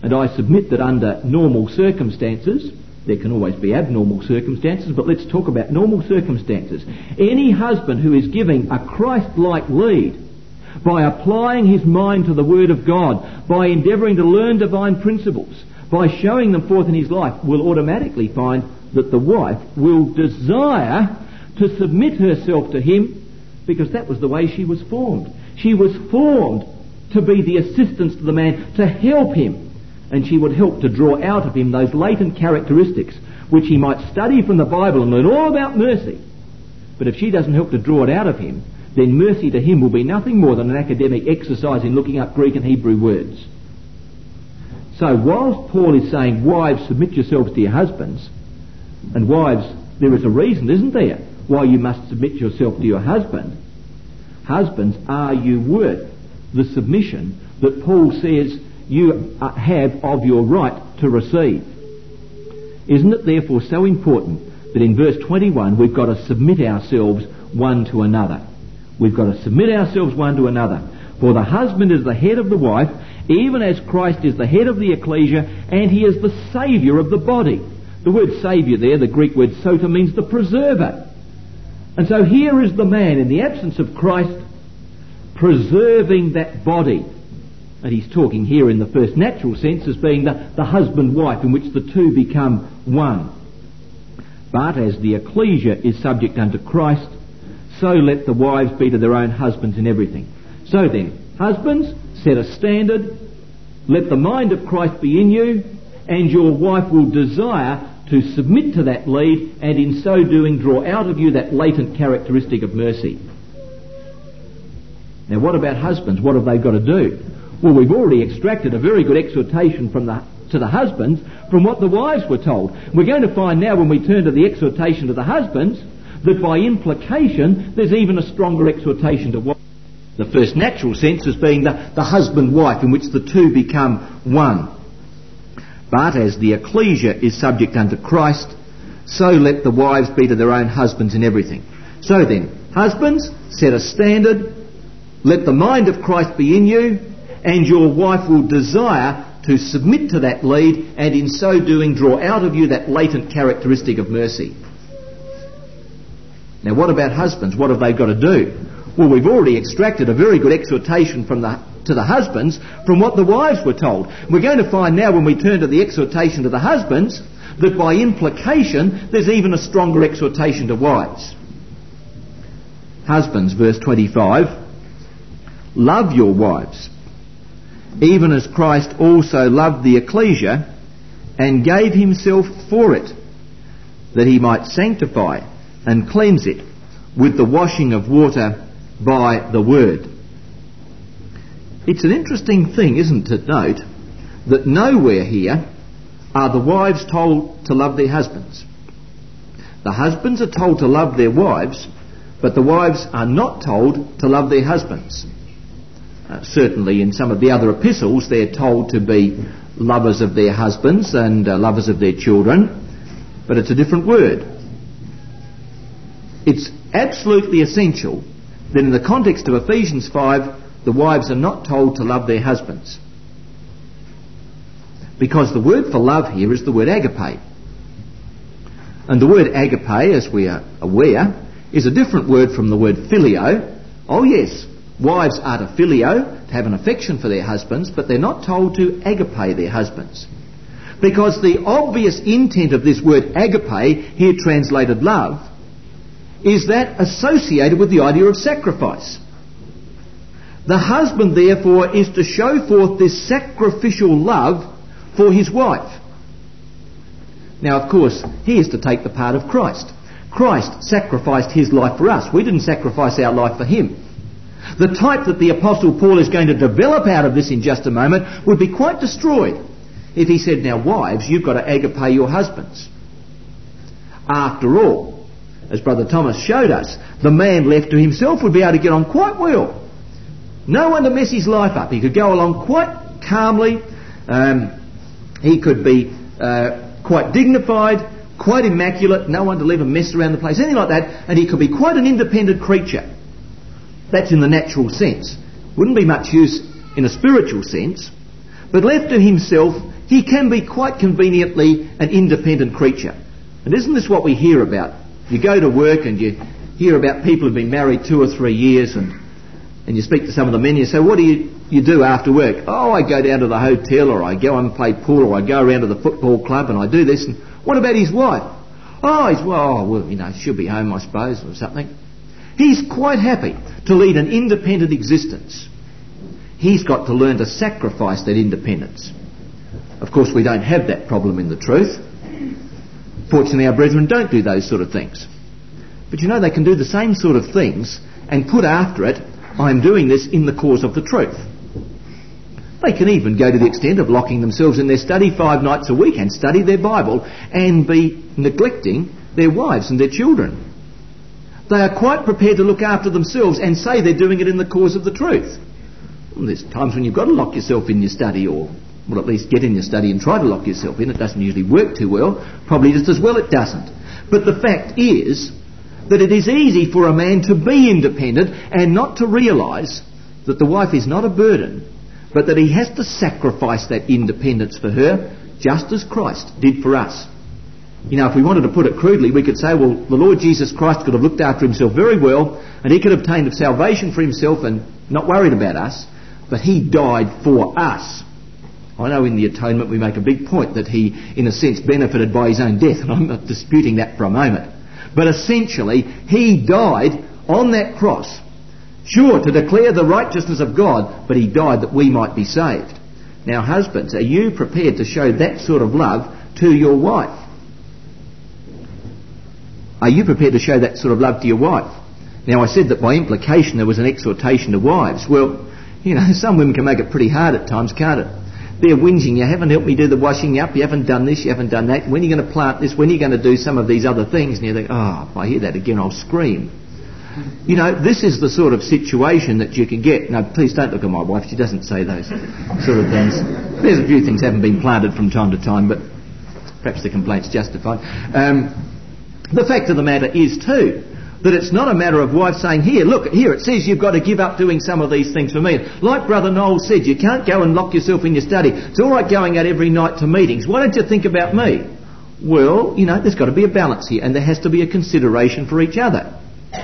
And I submit that under normal circumstances, there can always be abnormal circumstances, but let's talk about normal circumstances. Any husband who is giving a Christ-like lead by applying his mind to the Word of God, by endeavouring to learn divine principles, by showing them forth in his life, will automatically find that the wife will desire to submit herself to him, because that was the way she was formed. She was formed to be the assistance to the man, to help him, and she would help to draw out of him those latent characteristics which he might study from the Bible and learn all about mercy. But if she doesn't help to draw it out of him, then mercy to him will be nothing more than an academic exercise in looking up Greek and Hebrew words. So whilst Paul is saying, wives, submit yourselves to your husbands, and wives, there is a reason, isn't there, why you must submit yourself to your husband. Husbands, are you worth the submission that Paul says you have of your right to receive? Isn't it therefore so important that in verse 21 we've got to submit ourselves one to another? We've got to submit ourselves one to another. For the husband is the head of the wife, even as Christ is the head of the ecclesia, and he is the saviour of the body. The word saviour there, the Greek word sota, means the preserver. And so here is the man, in the absence of Christ, preserving that body. And he's talking here in the first natural sense as being the husband-wife, in which the two become one. But as the ecclesia is subject unto Christ, so let the wives be to their own husbands in everything. So then, husbands, set a standard, let the mind of Christ be in you, and your wife will desire to submit to that lead, and in so doing draw out of you that latent characteristic of mercy. Now what about husbands? What have they got to do? Well, we've already extracted a very good exhortation to the husbands from what the wives were told. We're going to find now, when we turn to the exhortation to the husbands, that by implication there's even a stronger exhortation to wives. The first natural sense as being the husband-wife, in which the two become one. But as the ecclesia is subject unto Christ, so let the wives be to their own husbands in everything. So then, husbands, set a standard, let the mind of Christ be in you, and your wife will desire to submit to that lead, and in so doing draw out of you that latent characteristic of mercy. Now what about husbands? What have they got to do? Well, we've already extracted a very good exhortation to the husbands from what the wives were told. We're going to find now, when we turn to the exhortation to the husbands, that by implication there's even a stronger exhortation to wives. Husbands, verse 25, love your wives, even as Christ also loved the ecclesia and gave himself for it, that he might sanctify and cleanse it with the washing of water by the word. It's an interesting thing, isn't it, note that nowhere here are the wives told to love their husbands. The husbands are told to love their wives, but the wives are not told to love their husbands. Certainly in some of the other epistles they're told to be lovers of their husbands and lovers of their children, but it's a different word. It's absolutely essential that in the context of Ephesians 5, the wives are not told to love their husbands. Because the word for love here is the word agape. And the word agape, as we are aware, is a different word from the word filio. Oh yes, wives are to filio, to have an affection for their husbands, but they're not told to agape their husbands. Because the obvious intent of this word agape, here translated love, is that associated with the idea of sacrifice. The husband, therefore, is to show forth this sacrificial love for his wife. Now, of course, he is to take the part of Christ. Christ sacrificed his life for us. We didn't sacrifice our life for him. The type that the Apostle Paul is going to develop out of this in just a moment would be quite destroyed if he said, now wives, you've got to agape your husbands. After all, as Brother Thomas showed us, the man left to himself would be able to get on quite well. No one to mess his life up. He could go along quite calmly. He could be quite dignified, quite immaculate, no one to leave a mess around the place, anything like that, and he could be quite an independent creature. That's in the natural sense. Wouldn't be much use in a spiritual sense. But left to himself, he can be quite conveniently an independent creature. And isn't this what we hear about? You go to work and you hear about people who've been married 2 or 3 years, and you speak to some of the men and you say, what do you do after work? Oh, I go down to the hotel, or I go and play pool, or I go around to the football club and I do this. And what about his wife? Oh, she'll be home, I suppose, or something. He's quite happy to lead an independent existence. He's got to learn to sacrifice that independence. Of course, we don't have that problem in the truth. Fortunately, our brethren don't do those sort of things. But you know, they can do the same sort of things and put after it, I'm doing this in the cause of the truth. They can even go to the extent of locking themselves in their study 5 nights a week and study their Bible and be neglecting their wives and their children. They are quite prepared to look after themselves and say they're doing it in the cause of the truth. Well, there's times when you've got to lock yourself in your study, or at least get in your study and try to lock yourself in. It doesn't usually work too well. Probably just as well it doesn't. But the fact is that it is easy for a man to be independent and not to realise that the wife is not a burden, but that he has to sacrifice that independence for her, just as Christ did for us. You know, if we wanted to put it crudely, we could say, well, the Lord Jesus Christ could have looked after himself very well, and he could have obtained salvation for himself and not worried about us, but he died for us. I know in the atonement we make a big point that he, in a sense, benefited by his own death, and I'm not disputing that for a moment. But essentially, he died on that cross, sure, to declare the righteousness of God, but he died that we might be saved. Now, husbands, are you prepared to show that sort of love to your wife? Are you prepared to show that sort of love to your wife? Now, I said that by implication there was an exhortation to wives. Well, you know, some women can make it pretty hard at times, can't it? They're whinging, you haven't helped me do the washing up, you haven't done this, you haven't done that, when are you going to plant this, when are you going to do some of these other things? And you think, oh, if I hear that again, I'll scream. You know, this is the sort of situation that you can get. Now, please don't look at my wife, she doesn't say those sort of things. There's a few things haven't been planted from time to time, but perhaps the complaint's justified. The fact of the matter is, too, that it's not a matter of wife saying, here, look, here, it says you've got to give up doing some of these things for me. Like Brother Noel said, you can't go and lock yourself in your study. It's all right going out every night to meetings. Why don't you think about me? Well, you know, there's got to be a balance here, and there has to be a consideration for each other.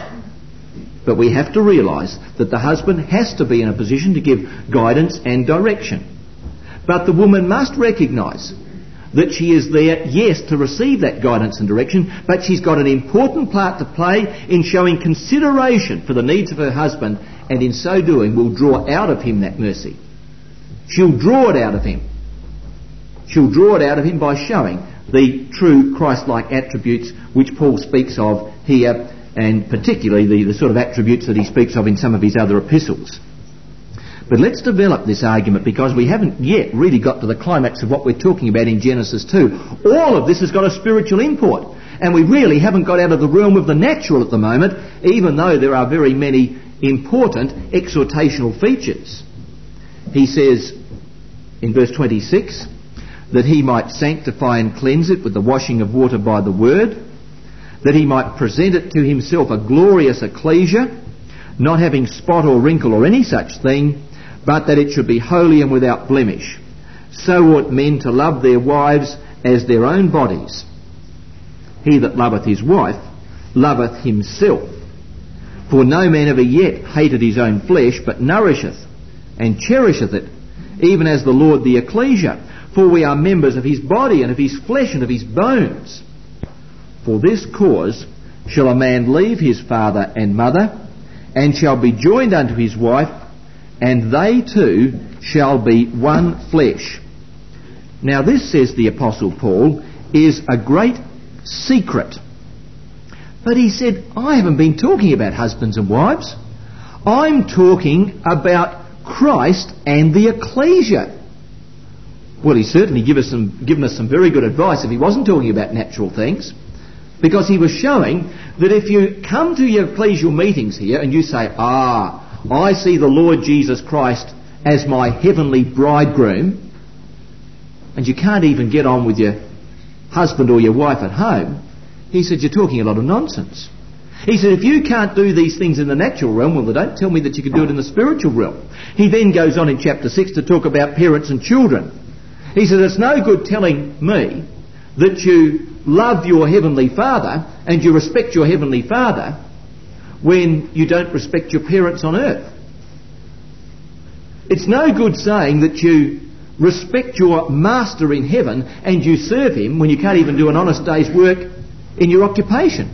But we have to realise that the husband has to be in a position to give guidance and direction. But the woman must recognise that she is there, yes, to receive that guidance and direction, but she's got an important part to play in showing consideration for the needs of her husband, and in so doing will draw out of him that mercy. She'll draw it out of him. She'll draw it out of him by showing the true Christ-like attributes which Paul speaks of here, and particularly the sort of attributes that he speaks of in some of his other epistles. But let's develop this argument, because we haven't yet really got to the climax of what we're talking about in Genesis 2. All of this has got a spiritual import, and we really haven't got out of the realm of the natural at the moment, even though there are very many important exhortational features. He says in verse 26 that he might sanctify and cleanse it with the washing of water by the word, that he might present it to himself a glorious ecclesia, not having spot or wrinkle or any such thing, but that it should be holy and without blemish. So ought men to love their wives as their own bodies. He that loveth his wife loveth himself. For no man ever yet hated his own flesh, but nourisheth and cherisheth it, even as the Lord the ecclesia. For we are members of his body, and of his flesh, and of his bones. For this cause shall a man leave his father and mother, and shall be joined unto his wife, and they two shall be one flesh. Now this, says the Apostle Paul, is a great secret. But he said, I haven't been talking about husbands and wives. I'm talking about Christ and the ecclesia. Well, he's certainly given us some very good advice if he wasn't talking about natural things, because he was showing that if you come to your ecclesial meetings here and you say, I see the Lord Jesus Christ as my heavenly bridegroom, and you can't even get on with your husband or your wife at home, he said, you're talking a lot of nonsense. He said, if you can't do these things in the natural realm, well, don't tell me that you can do it in the spiritual realm. He then goes on in chapter 6 to talk about parents and children. He said, it's no good telling me that you love your Heavenly Father and you respect your Heavenly Father when you don't respect your parents on earth. It's no good saying that you respect your master in heaven and you serve him when you can't even do an honest day's work in your occupation.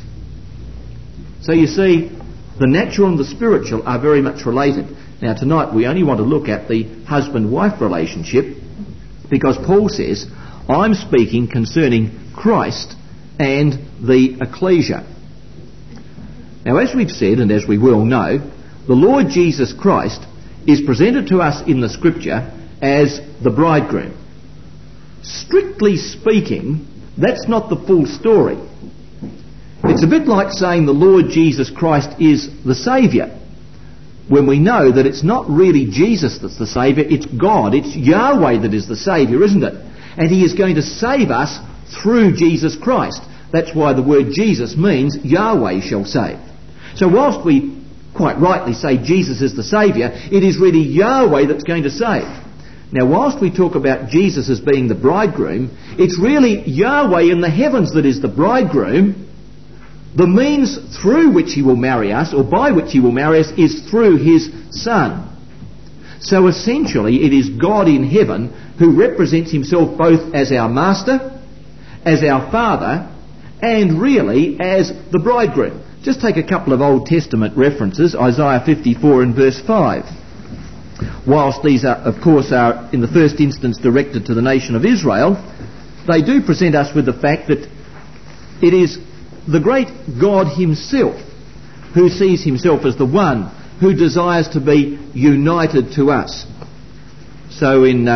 So you see, the natural and the spiritual are very much related. Now tonight we only want to look at the husband-wife relationship because Paul says, I'm speaking concerning Christ and the ecclesia. Now as we've said and as we well know, the Lord Jesus Christ is presented to us in the Scripture as the bridegroom. Strictly speaking, that's not the full story. It's a bit like saying the Lord Jesus Christ is the Saviour, when we know that it's not really Jesus that's the Saviour, it's God, it's Yahweh that is the Saviour, isn't it? And He is going to save us through Jesus Christ. That's why the word Jesus means Yahweh shall save. So whilst we quite rightly say Jesus is the Saviour, it is really Yahweh that's going to save. Now whilst we talk about Jesus as being the bridegroom, it's really Yahweh in the heavens that is the bridegroom. The means through which He will marry us, or by which He will marry us, is through His Son. So essentially it is God in heaven who represents Himself both as our Master, as our Father, and really as the bridegroom. Just take a couple of Old Testament references, Isaiah 54 and verse 5. Whilst these are, of course, are in the first instance directed to the nation of Israel, they do present us with the fact that it is the great God Himself who sees Himself as the one who desires to be united to us. So in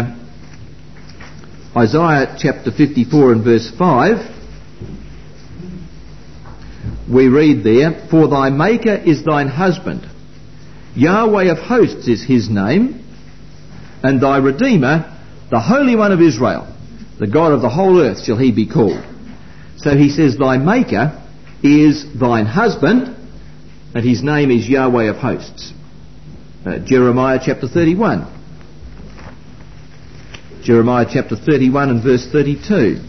Isaiah chapter 54 and verse 5, we read there, For thy Maker is thine husband, Yahweh of hosts is His name, and thy Redeemer, the Holy One of Israel, the God of the whole earth shall He be called. So He says, thy Maker is thine husband, and His name is Yahweh of hosts. Jeremiah chapter 31. Jeremiah chapter 31 and verse 32.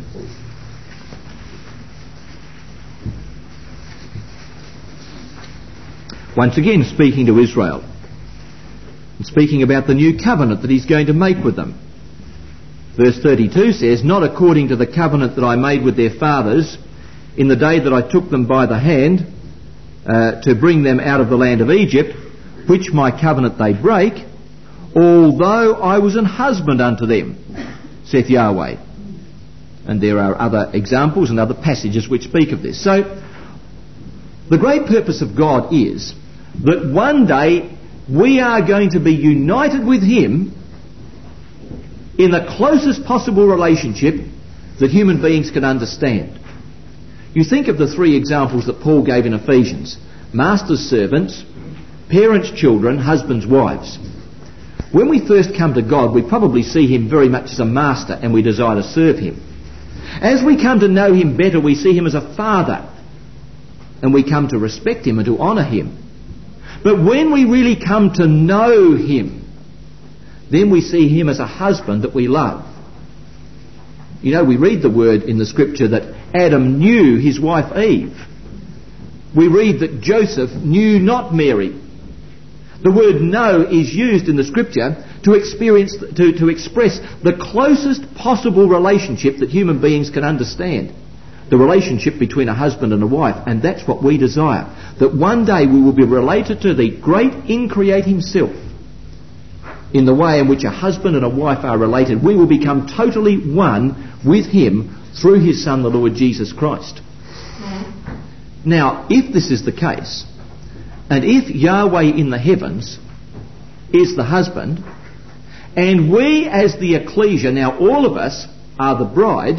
Once again speaking to Israel, and speaking about the new covenant that He's going to make with them. Verse 32 says, Not according to the covenant that I made with their fathers in the day that I took them by the hand to bring them out of the land of Egypt, which my covenant they break, although I was an husband unto them, saith Yahweh. And there are other examples and other passages which speak of this. So, the great purpose of God is that one day we are going to be united with Him in the closest possible relationship that human beings can understand. You think of the three examples that Paul gave in Ephesians: masters, servants, parents, children, husbands, wives. When we first come to God, we probably see Him very much as a master and we desire to serve Him. As we come to know Him better, we see Him as a father and we come to respect Him and to honour Him. But when we really come to know Him, then we see Him as a husband that we love. You know, we read the word in the Scripture that Adam knew his wife Eve. We read that Joseph knew not Mary. The word know is used in the Scripture to express the closest possible relationship that human beings can understand. The relationship between a husband and a wife. And that's what we desire. That one day we will be related to the great Increate Himself in the way in which a husband and a wife are related. We will become totally one with Him through His Son, the Lord Jesus Christ. Now, if this is the case, and if Yahweh in the heavens is the husband, and we as the ecclesia, now all of us are the bride,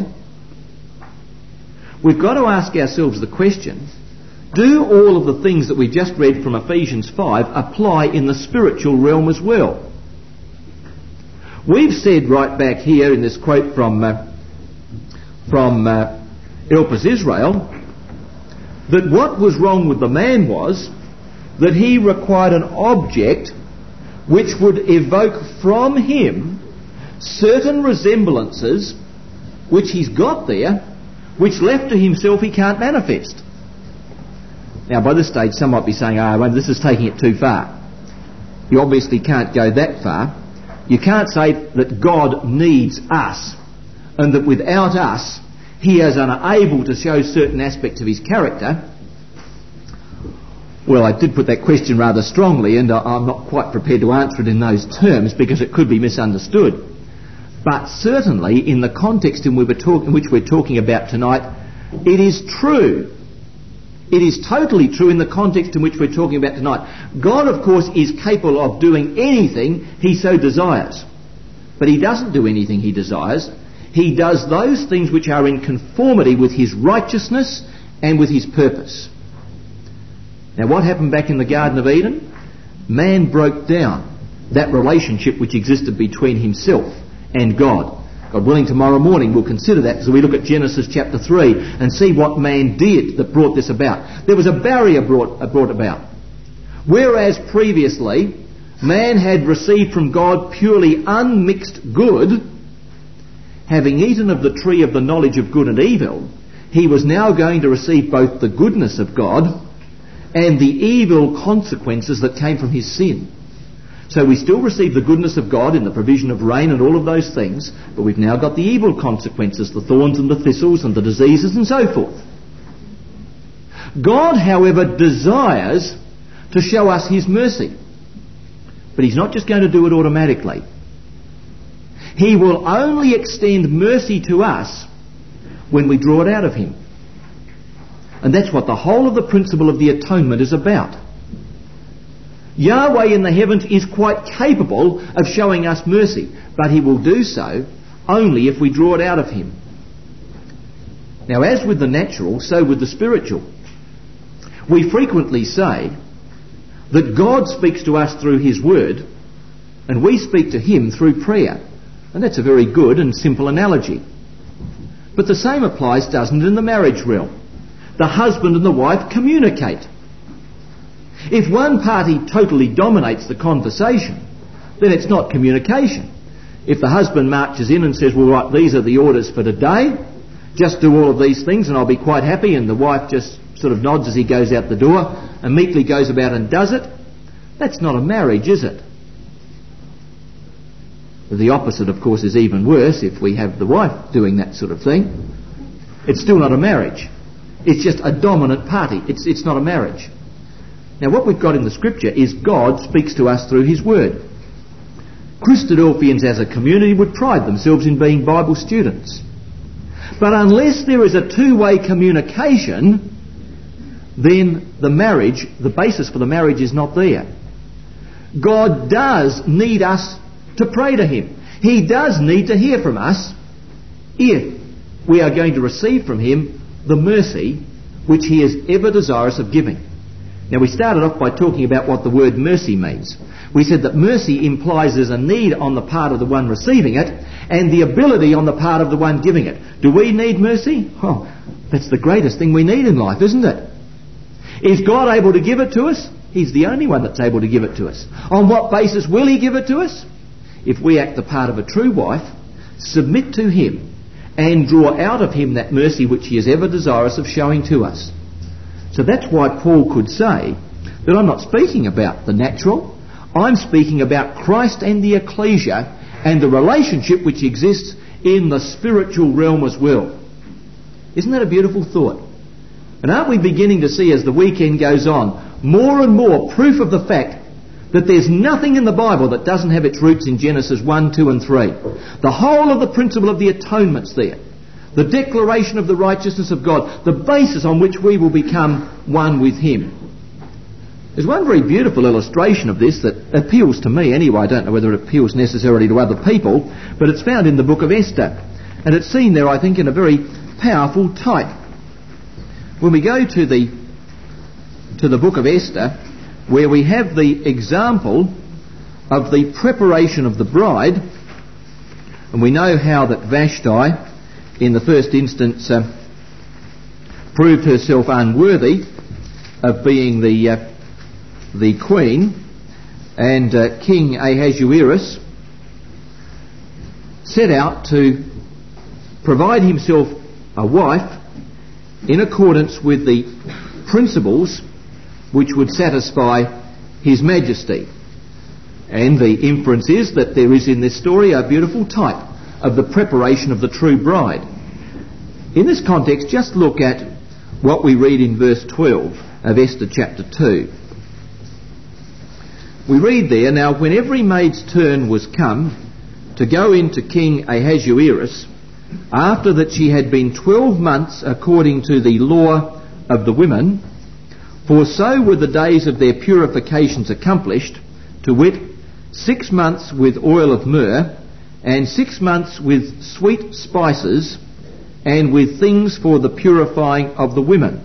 we've got to ask ourselves the question, do all of the things that we just read from Ephesians 5 apply in the spiritual realm as well? We've said right back here in this quote from Elpis Israel that what was wrong with the man was that he required an object which would evoke from him certain resemblances which he's got there, which left to himself he can't manifest. Now, by this stage, some might be saying, well, this is taking it too far. You obviously can't go that far. You can't say that God needs us and that without us he is unable to show certain aspects of his character. Well, I did put that question rather strongly, and I'm not quite prepared to answer it in those terms because it could be misunderstood. But certainly in the context in which we're talking about tonight, it is true. It is totally true in the context in which we're talking about tonight. God, of course, is capable of doing anything he so desires. But he doesn't do anything he desires. He does those things which are in conformity with his righteousness and with his purpose. Now, what happened back in the Garden of Eden? Man broke down that relationship which existed between himself and God. God willing, tomorrow morning we'll consider that as we look at Genesis chapter 3 and see what man did that brought this about. There was a barrier brought about. Whereas previously man had received from God purely unmixed good, having eaten of the tree of the knowledge of good and evil, he was now going to receive both the goodness of God and the evil consequences that came from his sin. So we still receive the goodness of God in the provision of rain and all of those things, but we've now got the evil consequences, the thorns and the thistles and the diseases and so forth. God, however, desires to show us his mercy. But he's not just going to do it automatically. He will only extend mercy to us when we draw it out of him. And that's what the whole of the principle of the atonement is about. Yahweh in the heavens is quite capable of showing us mercy, but he will do so only if we draw it out of him. Now, as with the natural, so with the spiritual. We frequently say that God speaks to us through his word and we speak to him through prayer. And that's a very good and simple analogy. But the same applies, doesn't it, in the marriage realm? The husband and the wife communicate. If one party totally dominates the conversation, then it's not communication. If the husband marches in and says, well, right, these are the orders for today, just do all of these things and I'll be quite happy, and the wife just sort of nods as he goes out the door and meekly goes about and does it, that's not a marriage, is it? The opposite, of course, is even worse. If we have the wife doing that sort of thing, it's still not a marriage. It's just a dominant party. It's not a marriage. Now, what we've got in the Scripture is God speaks to us through his word. Christadelphians as a community would pride themselves in being Bible students. But unless there is a two-way communication, then the marriage, the basis for the marriage is not there. God does need us to pray to him. He does need to hear from us if we are going to receive from him the mercy which he is ever desirous of giving. Now, we started off by talking about what the word mercy means. We said that mercy implies there's a need on the part of the one receiving it and the ability on the part of the one giving it. Do we need mercy? Oh, that's the greatest thing we need in life, isn't it? Is God able to give it to us? He's the only one that's able to give it to us. On what basis will he give it to us? If we act the part of a true wife, submit to him, and draw out of him that mercy which he is ever desirous of showing to us. So that's why Paul could say that I'm not speaking about the natural, I'm speaking about Christ and the ecclesia and the relationship which exists in the spiritual realm as well. Isn't that a beautiful thought? And aren't we beginning to see, as the weekend goes on, more and more proof of the fact that there's nothing in the Bible that doesn't have its roots in Genesis 1, 2 and 3. The whole of the principle of the atonement's there. The declaration of the righteousness of God. The basis on which we will become one with him. There's one very beautiful illustration of this that appeals to me anyway. I don't know whether it appeals necessarily to other people, but it's found in the book of Esther. And it's seen there, I think, in a very powerful type. When we go to the book of Esther, where we have the example of the preparation of the bride, and we know how that Vashti, in the first instance, proved herself unworthy of being the queen, and King Ahasuerus set out to provide himself a wife in accordance with the principles which would satisfy His Majesty. And the inference is that there is in this story a beautiful type of the preparation of the true bride. In this context, just look at what we read in verse 12 of Esther chapter 2. We read there, "Now when every maid's turn was come to go into King Ahasuerus, after that she had been 12 months according to the law of the women, for so were the days of their purifications accomplished, to wit, 6 months with oil of myrrh, and 6 months with sweet spices, and with things for the purifying of the women."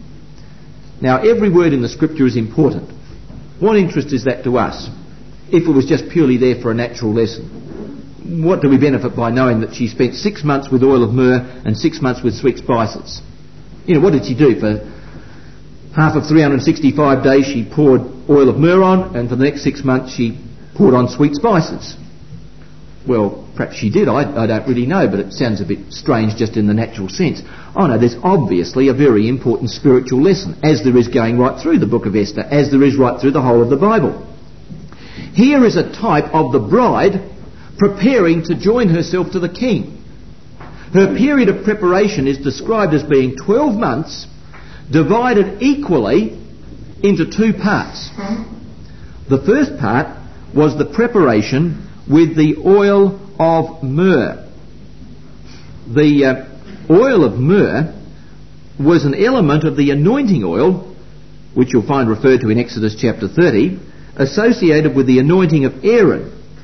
Now, every word in the Scripture is important. What interest is that to us? If it was just purely there for a natural lesson, what do we benefit by knowing that she spent 6 months with oil of myrrh and 6 months with sweet spices? You know, what did she do? For half of 365 days she poured oil of myrrh on, and for the next 6 months she poured on sweet spices. Well, perhaps she did, I don't really know, but it sounds a bit strange just in the natural sense. Oh no, there's obviously a very important spiritual lesson, as there is going right through the book of Esther, as there is right through the whole of the Bible. Here is a type of the bride preparing to join herself to the king. Her period of preparation is described as being 12 months, divided equally into 2 parts. The first part was the preparation with the oil of myrrh. The oil of myrrh was an element of the anointing oil, which you'll find referred to in Exodus chapter 30, associated with the anointing of Aaron.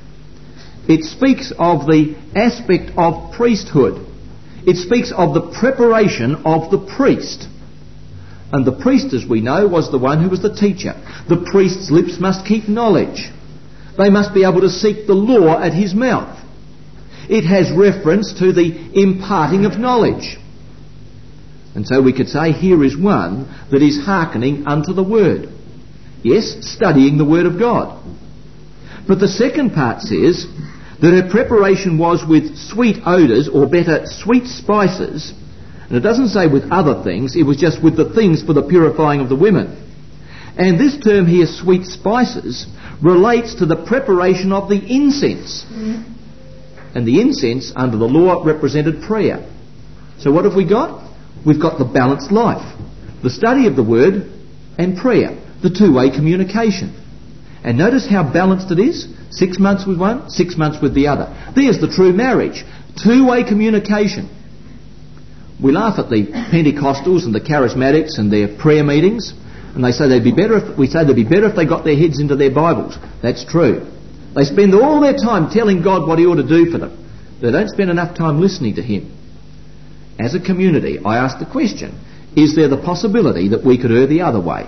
It speaks of the aspect of priesthood. It speaks of the preparation of the priest. And the priest, as we know, was the one who was the teacher. The priest's lips must keep knowledge. They must be able to seek the law at his mouth. It has reference to the imparting of knowledge. And so we could say here is one that is hearkening unto the word. Yes, studying the word of God. But the second part says that her preparation was with sweet odours, or better, sweet spices. And it doesn't say with other things, it was just with the things for the purifying of the women. And this term here, sweet spices, relates to the preparation of the incense. And the incense under the law represented prayer. So what have we got? We've got the balanced life. The study of the word and prayer. The two-way communication. And notice how balanced it is. 6 months with one, 6 months with the other. There's the true marriage. Two-way communication. We laugh at the Pentecostals and the Charismatics and their prayer meetings. And they say they'd be better if they got their heads into their Bibles. That's true. They spend all their time telling God what He ought to do for them. They don't spend enough time listening to Him. As a community, I ask the question, is there the possibility that we could err the other way?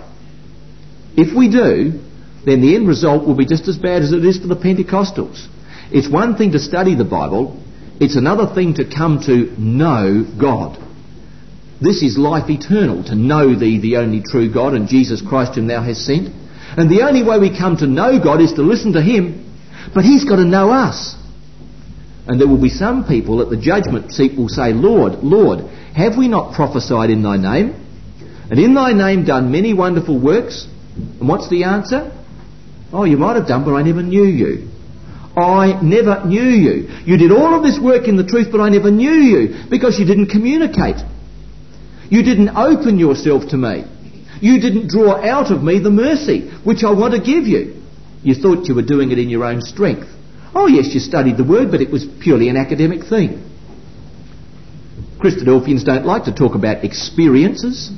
If we do, then the end result will be just as bad as it is for the Pentecostals. It's one thing to study the Bible, it's another thing to come to know God. This is life eternal, to know Thee, the only true God, and Jesus Christ whom Thou hast sent. And the only way we come to know God is to listen to Him, but He's got to know us. And there will be some people at the judgment seat will say, Lord, Lord, have we not prophesied in Thy name? And in Thy name done many wonderful works? And what's the answer? Oh, you might have done, but I never knew you. I never knew you. You did all of this work in the truth, but I never knew you, because you didn't communicate. You didn't open yourself to me. You didn't draw out of me the mercy which I want to give you. You thought you were doing it in your own strength. Oh yes, you studied the word, but it was purely an academic thing. Christadelphians don't like to talk about experiences.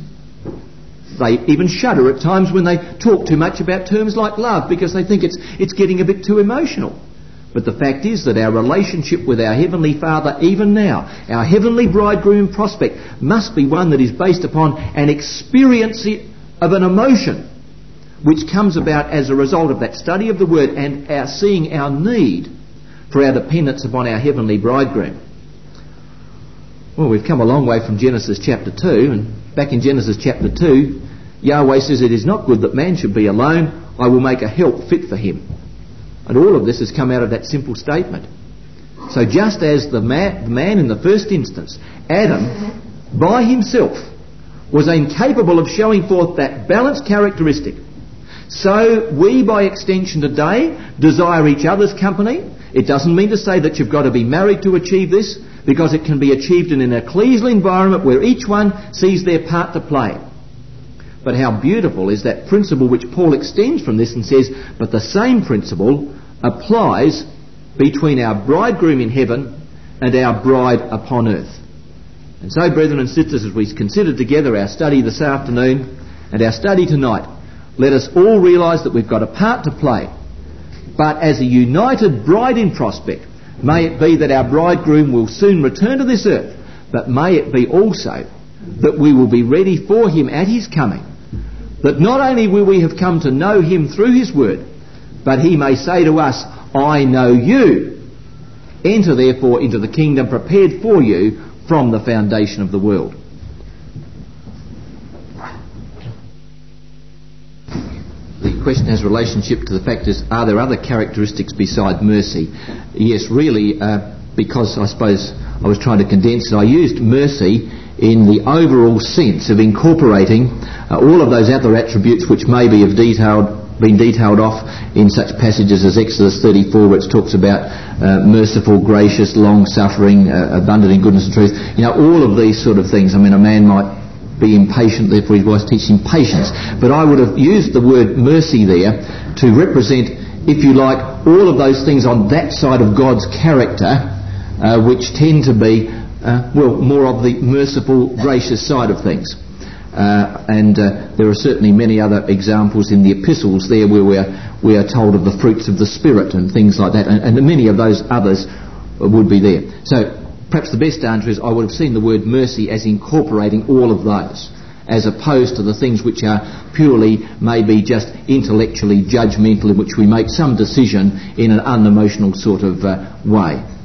They even shudder at times when they talk too much about terms like love, because they think it's getting a bit too emotional. But the fact is that our relationship with our Heavenly Father, even now, our heavenly bridegroom prospect, must be one that is based upon an experience of an emotion which comes about as a result of that study of the Word and our seeing our need for our dependence upon our heavenly bridegroom. Well, we've come a long way from Genesis chapter 2, and back in Genesis chapter 2, Yahweh says, "It is not good that man should be alone. I will make a help fit for him." And all of this has come out of that simple statement. So just as the man in the first instance, Adam, by himself, was incapable of showing forth that balanced characteristic, so we by extension today desire each other's company. It doesn't mean to say that you've got to be married to achieve this, because it can be achieved in an ecclesial environment where each one sees their part to play. But how beautiful is that principle which Paul extends from this and says, but the same principle applies between our bridegroom in heaven and our bride upon earth. And so, brethren and sisters, as we consider together our study this afternoon and our study tonight, let us all realise that we've got a part to play. But as a united bride in prospect, may it be that our bridegroom will soon return to this earth, but may it be also that we will be ready for him at his coming, that not only will we have come to know him through his word, but he may say to us, I know you. Enter therefore into the kingdom prepared for you from the foundation of the world. The question has relationship to the fact is, are there other characteristics beside mercy? Yes, really, because I suppose I was trying to condense it, I used mercy in the overall sense of incorporating all of those other attributes which maybe have been detailed off in such passages as Exodus 34, which talks about merciful, gracious, long-suffering, abundant in goodness and truth. You know, all of these sort of things. I mean, a man might be impatient, therefore his wife teaching patience. But I would have used the word mercy there to represent, if you like, all of those things on that side of God's character, which tend to be, more of the merciful, gracious side of things. And there are certainly many other examples in the epistles there where we are told of the fruits of the Spirit and things like that, and many of those others would be there. So perhaps the best answer is I would have seen the word mercy as incorporating all of those, as opposed to the things which are purely maybe just intellectually judgmental, in which we make some decision in an unemotional sort of way.